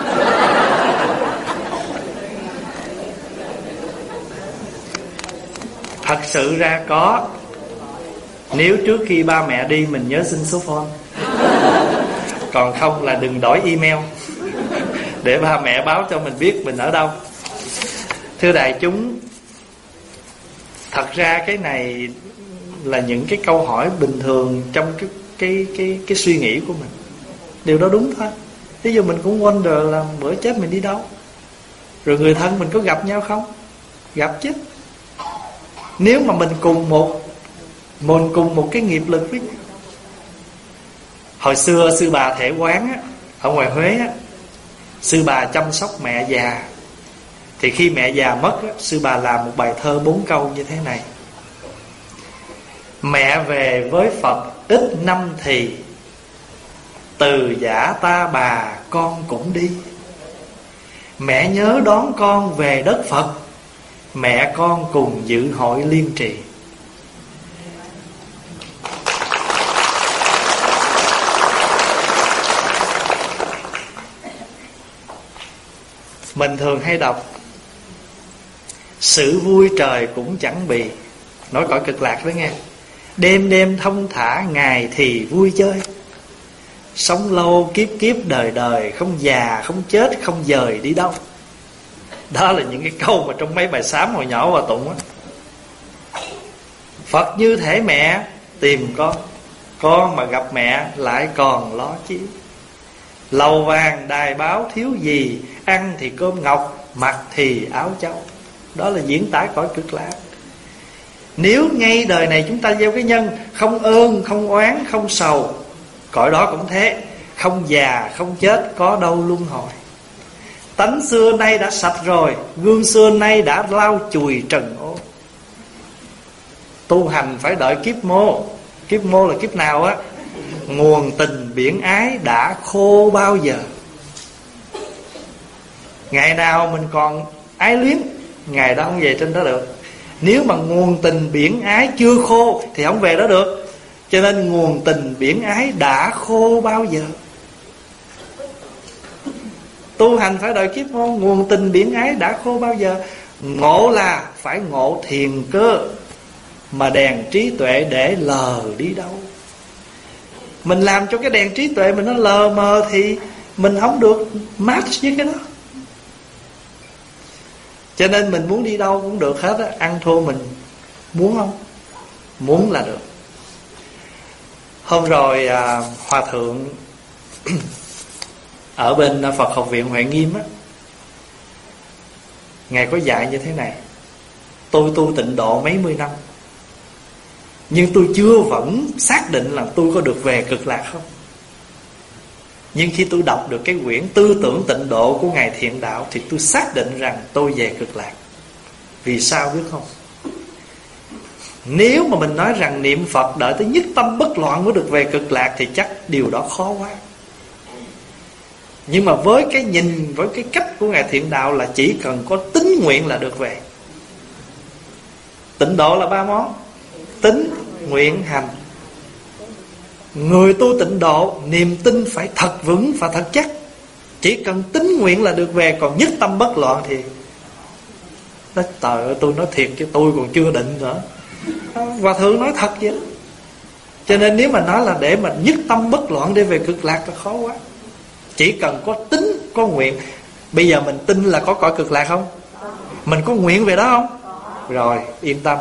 Thật sự ra có. Nếu trước khi ba mẹ đi mình nhớ xin số phone. Còn không là đừng đổi email, để ba mẹ báo cho mình biết mình ở đâu. Thưa đại chúng, thật ra cái này là những cái câu hỏi bình thường trong cái cái cái cái suy nghĩ của mình. Điều đó đúng thôi. Ví dụ mình cũng wonder là bữa chết mình đi đâu, rồi người thân mình có gặp nhau không? Gặp chứ. Nếu mà mình cùng một mình cùng một cái nghiệp lực với nhau. Hồi xưa sư bà Thể Quán á, ở ngoài Huế á, sư bà chăm sóc mẹ già. Thì khi mẹ già mất á, sư bà làm một bài thơ bốn câu như thế này: mẹ về với Phật ít năm thì, từ giả ta bà con cũng đi. Mẹ nhớ đón con về đất Phật, mẹ con cùng dự hội liên trì. Mình thường hay đọc: sự vui trời cũng chẳng bì. Nói cõi cực lạc đó nghe. Đêm đêm thông thả, ngày thì vui chơi. Sống lâu kiếp kiếp đời đời, không già không chết, không dời đi đâu. Đó là những cái câu mà trong mấy bài sám hồi nhỏ Hòa tụng á. Phật như thể mẹ tìm con, con mà gặp mẹ lại còn lo chi. Lầu vàng đài báo thiếu gì, ăn thì cơm ngọc, mặc thì áo châu. Đó là diễn tả cõi cực lạc. Nếu ngay đời này chúng ta gieo cái nhân không ơn, không oán, không sầu, cõi đó cũng thế, không già, không chết, có đâu luân hồi. Tánh xưa nay đã sạch rồi, gương xưa nay đã lau chùi trần ô. Tu hành phải đợi kiếp mô. Kiếp mô là kiếp nào á? Nguồn tình biển ái đã khô bao giờ. Ngày nào mình còn ái luyến, ngày đó không về trên đó được. Nếu mà nguồn tình biển ái chưa khô thì không về đó được. Cho nên nguồn tình biển ái đã khô bao giờ. Tu hành phải đợi kiếp môn. Nguồn tình biển ái đã khô bao giờ. Ngộ là phải ngộ thiền cơ, mà đèn trí tuệ để lờ đi đâu. Mình làm cho cái đèn trí tuệ mình nó lờ mờ thì mình không được match với cái đó. Cho nên mình muốn đi đâu cũng được hết á. Ăn thua mình muốn không? Muốn là được. Hôm rồi à, Hòa Thượng ở bên Phật Học viện Huệ Nghiêm á, Ngài có dạy như thế này: tôi tu tịnh độ mấy mươi năm, nhưng tôi chưa vẫn xác định là tôi có được về cực lạc không. Nhưng khi tôi đọc được cái quyển Tư tưởng tịnh độ của Ngài Thiện Đạo thì tôi xác định rằng tôi về cực lạc. Vì sao biết không? Nếu mà mình nói rằng niệm Phật đợi tới nhất tâm bất loạn mới được về cực lạc thì chắc điều đó khó quá. Nhưng mà với cái nhìn, với cái cách của Ngài Thiện Đạo là chỉ cần có tín nguyện là được về. Tịnh độ là ba món: tín, nguyện, hành. Người tu tịnh độ niềm tin phải thật vững và thật chắc. Chỉ cần tín nguyện là được về. Còn nhất tâm bất loạn thì nói trời ơi, tôi nói thiệt chứ tôi còn chưa định nữa. Hòa Thượng nói thật vậy. Cho nên nếu mà nói là để mà nhất tâm bất loạn để về cực lạc là khó quá. Chỉ cần có tín, có nguyện. Bây giờ mình tin là có cõi cực lạc không? Mình có nguyện về đó không? Rồi, yên tâm.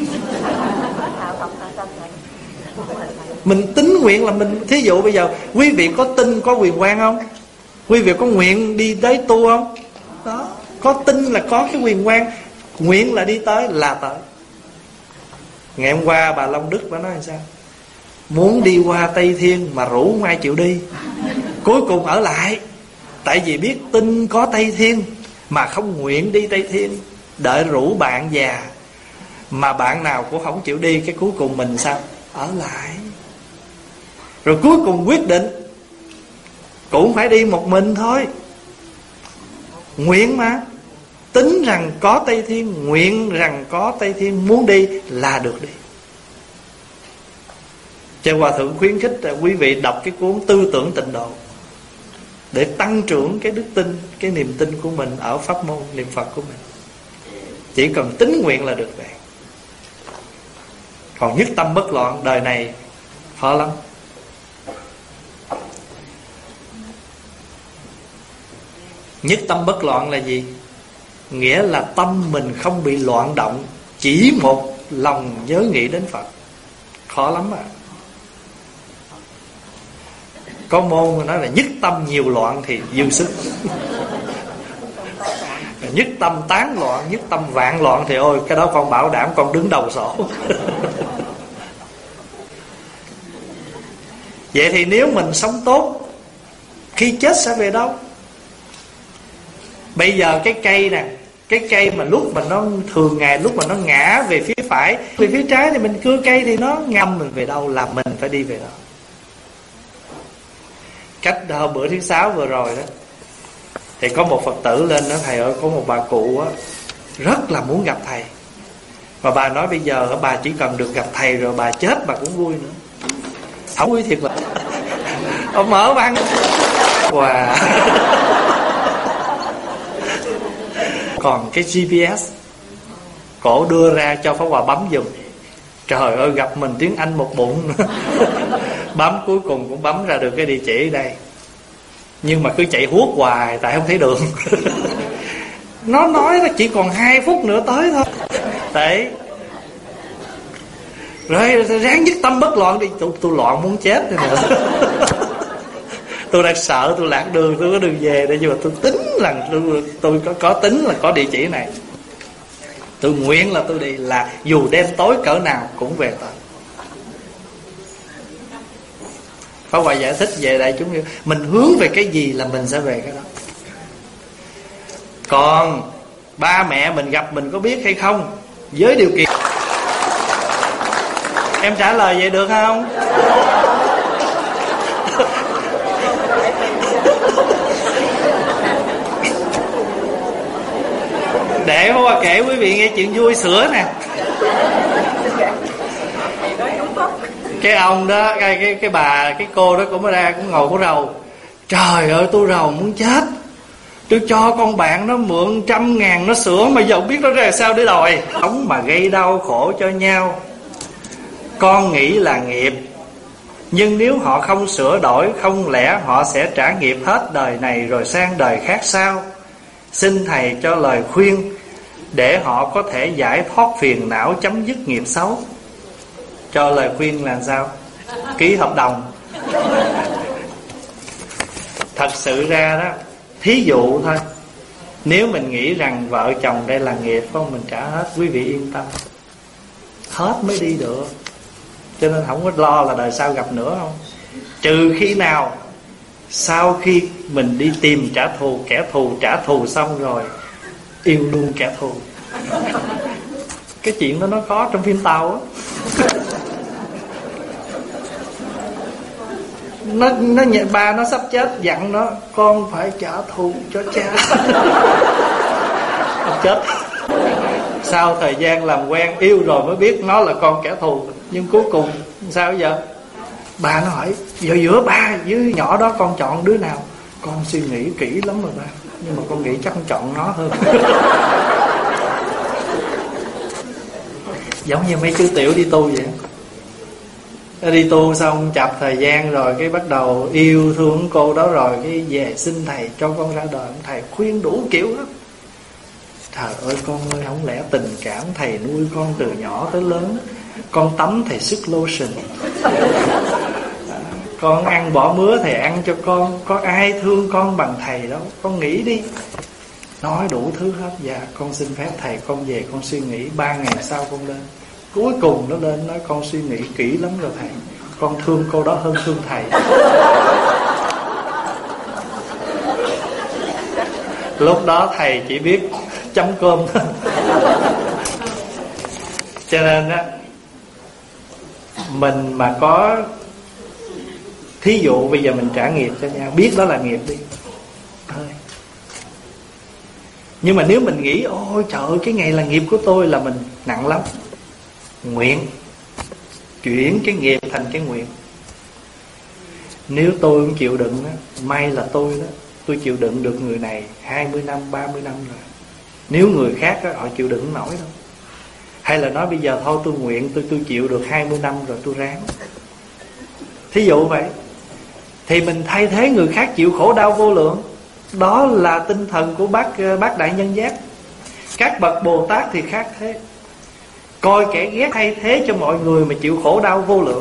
Mình tín nguyện là mình. Thí dụ bây giờ quý vị có tin có quyền quan không? Quý vị có nguyện đi tới tu không? Đó. Có tin là có cái quyền quan, nguyện là đi tới là tới. Ngày hôm qua bà Long Đức bà nói làm sao? Muốn đi qua Tây Thiên mà rủ không ai chịu đi, cuối cùng ở lại. Tại vì biết tin có Tây Thiên mà không nguyện đi Tây Thiên. Đợi rủ bạn già mà bạn nào cũng không chịu đi, cái cuối cùng mình sao? Ở lại. Rồi cuối cùng quyết định cũng phải đi một mình thôi. Nguyện mà. Tính rằng có Tây Thiên, nguyện rằng có Tây Thiên, muốn đi là được đi. Cho Hòa Thượng khuyến khích quý vị đọc cái cuốn Tư tưởng tịnh độ để tăng trưởng cái đức tin, cái niềm tin của mình ở pháp môn niệm Phật của mình. Chỉ cần tín nguyện là được vậy. Còn nhất tâm bất loạn đời này khó lắm. Nhất tâm bất loạn là gì? Nghĩa là tâm mình không bị loạn động, chỉ một lòng nhớ nghĩ đến Phật. Khó lắm à. Có môn mà nói là nhất tâm nhiều loạn thì dư sức. Nhất tâm tán loạn, nhất tâm vạn loạn thì ôi cái đó con bảo đảm con đứng đầu sổ. Vậy thì nếu mình sống tốt, khi chết sẽ về đâu? Bây giờ cái cây nè, cái cây mà lúc mà nó thường ngày lúc mà nó ngã về phía phải, về phía trái thì mình cưa cây thì nó ngâm mình về đâu? Là mình phải đi về đó. Cách hôm bữa thứ sáu vừa rồi đó, thì có một Phật tử lên nói: thầy ơi, có một bà cụ á rất là muốn gặp thầy. Và bà nói bây giờ bà chỉ cần được gặp thầy rồi bà chết bà cũng vui nữa. Không vui thiệt là ông mở băng. Wow. Còn cái giê pê ét cổ đưa ra cho Pháp Hòa bấm giùm. Trời ơi, gặp mình tiếng Anh một bụng. Bấm cuối cùng cũng bấm ra được cái địa chỉ ở đây. Nhưng mà cứ chạy huốt hoài tại không thấy đường. Nó nói là chỉ còn hai phút nữa tới thôi. Đấy. Rồi ráng nhất tâm bất loạn đi. Tôi, tôi loạn muốn chết rồi nữa. Tôi đang sợ tôi lạc đường, tôi có đường về đây. Nhưng mà tôi tính là tôi, tôi có, có tính là có địa chỉ này. Tôi nguyện là tôi đi, là dù đêm tối cỡ nào cũng về tới. Pháp Hòa giải thích về đại chúng hiểu. Mình hướng về cái gì là mình sẽ về cái đó. Còn ba mẹ mình gặp mình có biết hay không, với điều kiện. Em trả lời vậy được không? Để Pháp Hòa kể quý vị nghe chuyện vui sữa nè. Cái ông đó, cái, cái, cái bà, cái cô đó cũng ra, cũng ngồi có rầu. Trời ơi, tôi rầu muốn chết. Tôi cho con bạn nó mượn trăm ngàn nó sửa, mà giờ không biết nó ra sao để đòi. Ông mà gây đau khổ cho nhau, con nghĩ là nghiệp, Nhưng nếu họ không sửa đổi, không lẽ họ sẽ trả nghiệp hết đời này rồi sang đời khác sao? Xin Thầy cho lời khuyên để họ có thể giải thoát phiền não, chấm dứt nghiệp xấu. Cho lời khuyên là sao? Ký hợp đồng. Thật sự ra đó, thí dụ thôi, nếu mình nghĩ rằng vợ chồng đây là nghiệp, không mình trả hết, quý vị yên tâm, hết mới đi được. Cho nên không có lo là đời sau gặp nữa không. Trừ khi nào sau khi mình đi tìm trả thù, kẻ thù trả thù xong rồi yêu luôn kẻ thù. Cái chuyện đó nó có trong phim Tàu á. Nó, nó ba nó sắp chết, dặn nó con phải trả thù cho cha. Không chết. Sau thời gian làm quen yêu rồi mới biết nó là con kẻ thù. Nhưng cuối cùng sao bây giờ? Bà nó hỏi giờ giữa ba với nhỏ đó con chọn đứa nào? Con suy nghĩ kỹ lắm rồi ba, nhưng mà con nghĩ chắc con chọn nó hơn. Giống như mấy chú tiểu đi tu vậy. Đi tu xong chập thời gian rồi cái bắt đầu yêu thương cô đó rồi cái về xin thầy cho con ra đời. Thầy khuyên đủ kiểu đó. Trời ơi con ơi, không lẽ tình cảm thầy nuôi con từ nhỏ tới lớn, con tắm thầy sức lotion, con ăn bỏ mứa thầy ăn cho con, có ai thương con bằng thầy đâu, con nghĩ đi. Nói đủ thứ hết. Dạ con xin phép thầy, con về con suy nghĩ, ba ngày sau con lên. Cuối cùng nó lên nói con suy nghĩ kỹ lắm rồi thầy, con thương cô đó hơn thương thầy. Lúc đó thầy chỉ biết chấm cơm. Cho nên á, mình mà có, thí dụ bây giờ mình trả nghiệp cho nhau, biết đó là nghiệp đi thôi. Nhưng mà nếu mình nghĩ ôi trời ơi cái ngày là nghiệp của tôi, là mình nặng lắm. Nguyện, chuyển cái nghiệp thành cái nguyện. Nếu tôi không chịu đựng đó, may là tôi đó, tôi chịu đựng được người này hai mươi năm, ba mươi năm rồi. Nếu người khác đó, họ chịu đựng nổi đâu. Hay là nói bây giờ thôi tôi nguyện, tôi tôi chịu được hai mươi năm rồi tôi ráng. Thí dụ vậy, thì mình thay thế người khác chịu khổ đau vô lượng. Đó là tinh thần của bác bác đại nhân giác. Các bậc Bồ Tát thì khác thế, coi kẻ ghét thay thế cho mọi người mà chịu khổ đau vô lượng.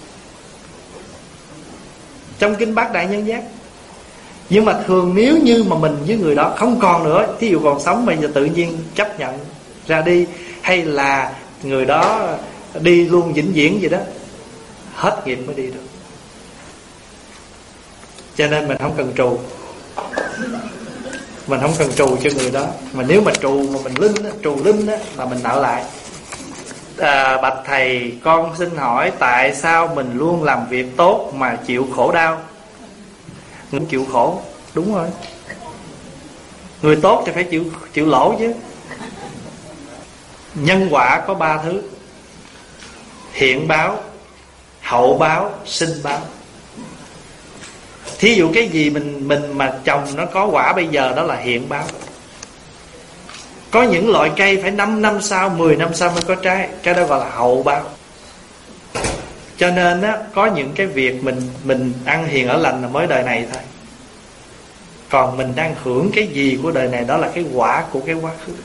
Trong kinh bác đại nhân giác. Nhưng mà thường nếu như mà mình với người đó không còn nữa, thí dụ còn sống bây giờ tự nhiên chấp nhận ra đi, hay là người đó đi luôn vĩnh viễn vậy đó, hết nghiệp mới đi được. Cho nên mình không cần trù, mình không cần trù cho người đó. Mà nếu mà trù mà mình linh, trù linh á, là mình nợ lại. à, Bạch thầy, con xin hỏi tại sao mình luôn làm việc tốt mà chịu khổ đau? Người chịu khổ, đúng rồi. Người tốt thì phải chịu chịu lỗ chứ. Nhân quả có ba thứ: hiện báo, hậu báo, sinh báo. Thí dụ cái gì mình mình mà trồng nó có quả bây giờ, đó là hiện báo. Có những loại cây phải năm năm sau, mười năm sau mới có trái, cái đó gọi là hậu báo. Cho nên á, có những cái việc mình mình ăn hiền ở lành là mới đời này thôi. Còn mình đang hưởng cái gì của đời này, đó là cái quả của cái quá khứ.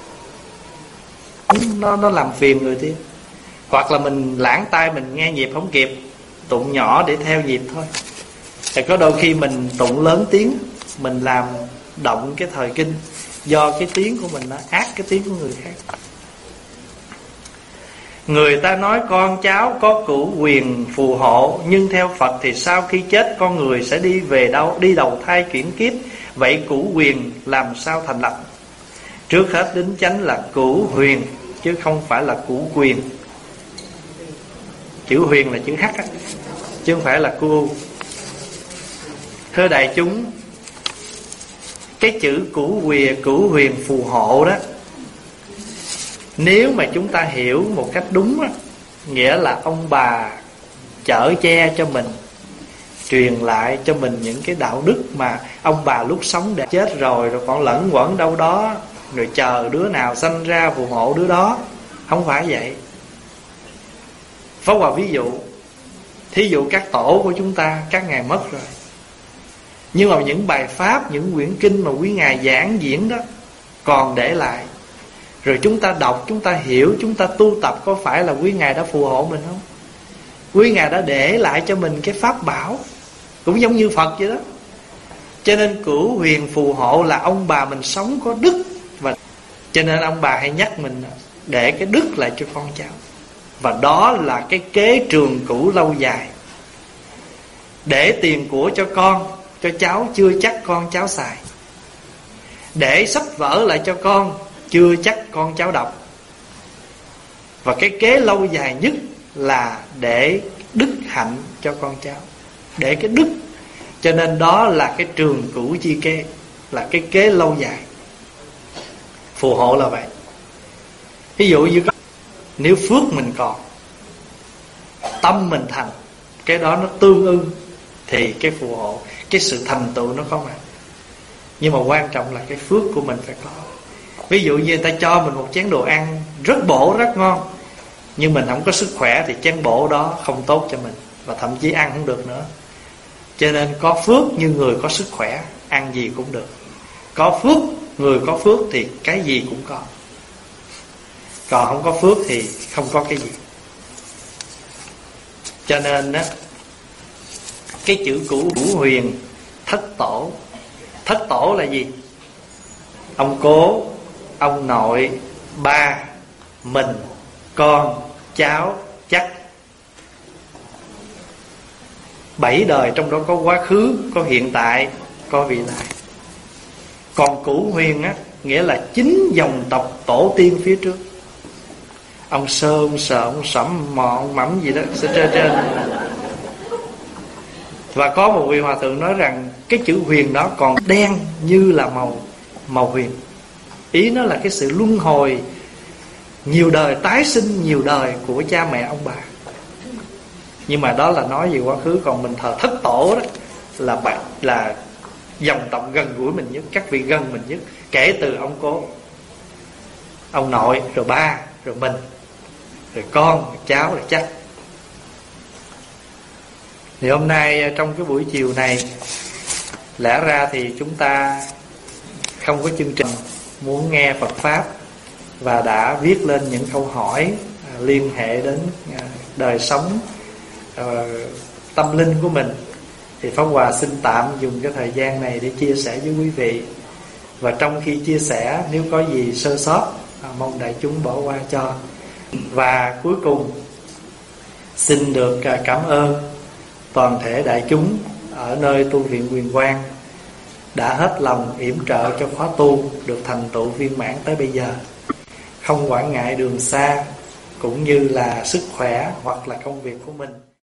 Nó, nó làm phiền người tiên. Hoặc là mình lãng tay, mình nghe nhịp không kịp, tụng nhỏ để theo nhịp thôi. Thì có đôi khi mình tụng lớn tiếng, mình làm động cái thời kinh, do cái tiếng của mình nó ác cái tiếng của người khác. Người ta nói con cháu có cửu quyền phù hộ, nhưng theo Phật thì sau khi chết con người sẽ đi về đâu, đi đầu thai chuyển kiếp. Vậy cửu quyền làm sao thành lập? Trước hết đính chánh là cửu huyền, chứ không phải là cửu quyền. Chữ huyền là chữ H á, chứ không phải là cu. Thưa đại chúng, cái chữ cửu quyền, cửu huyền phù hộ đó, nếu mà chúng ta hiểu một cách đúng á, nghĩa là ông bà chở che cho mình, truyền lại cho mình những cái đạo đức mà ông bà lúc sống đã chết rồi, rồi còn lẫn quẩn đâu đó, rồi chờ đứa nào sanh ra phù hộ đứa đó. Không phải vậy. Pháp Hòa ví dụ, Thí dụ các tổ của chúng ta, các ngài mất rồi, nhưng mà những bài pháp, những quyển kinh mà quý ngài giảng diễn đó còn để lại. Rồi chúng ta đọc, chúng ta hiểu, chúng ta tu tập, có phải là quý ngài đã phù hộ mình không? Quý ngài đã để lại cho mình cái pháp bảo, cũng giống như Phật vậy đó. Cho nên cửu huyền phù hộ là ông bà mình sống có đức. Và cho nên ông bà hay nhắc mình để cái đức lại cho con cháu. Và đó là cái kế trường cửu lâu dài. Để tiền của cho con, cho cháu chưa chắc con cháu xài. Để sách vở lại cho con, chưa chắc con cháu đọc. Và cái kế lâu dài nhất là để đức hạnh cho con cháu, để cái đức. Cho nên đó là cái trường cửu chi kế, là cái kế lâu dài. Phù hộ là vậy. Ví dụ như nếu phước mình còn, tâm mình thành, cái đó nó tương ưng, thì cái phù hộ, cái sự thành tựu nó có mặt. Nhưng mà quan trọng là cái phước của mình phải có. Ví dụ như người ta cho mình một chén đồ ăn rất bổ, rất ngon, nhưng mình không có sức khỏe thì chén bổ đó không tốt cho mình, và thậm chí ăn không được nữa. Cho nên có phước như người có sức khỏe, ăn gì cũng được. Có phước, người có phước thì cái gì cũng có. Còn không có phước thì không có cái gì. Cho nên á, cái chữ cửu huyền thất tổ. Thất tổ là gì? Ông cố, ông nội, ba, mình, con, cháu, chắc. Bảy đời, trong đó có quá khứ, có hiện tại, có vị lai. Còn cửu huyền á, nghĩa là chín dòng tộc tổ tiên phía trước. Ông Sơ, ông Sợ, ông Sẩm, Mọ, ông Mẫm gì đó sẽ trên trên. Và có một vị hòa thượng nói rằng cái chữ huyền đó còn đen như là màu màu huyền. Ý nó là cái sự luân hồi nhiều đời, tái sinh nhiều đời của cha mẹ ông bà. Nhưng mà đó là nói về quá khứ. Còn mình thờ thất tổ đó là bạn, là dòng tộc gần gũi mình nhất, các vị gần mình nhất, kể từ ông cố, ông nội, rồi ba, rồi mình, rồi con, rồi cháu, rồi chắc. Thì hôm nay trong cái buổi chiều này, lẽ ra thì chúng ta không có chương trình muốn nghe Phật Pháp, và đã viết lên những câu hỏi liên hệ đến đời sống tâm linh của mình, thì Pháp Hòa xin tạm dùng cái thời gian này để chia sẻ với quý vị. Và trong khi chia sẻ, nếu có gì sơ sót, mong đại chúng bỏ qua cho. Và cuối cùng xin được cảm ơn toàn thể đại chúng ở nơi tu viện Huyền Quang đã hết lòng yểm trợ cho khóa tu được thành tựu viên mãn tới bây giờ, không quản ngại đường xa cũng như là sức khỏe hoặc là công việc của mình.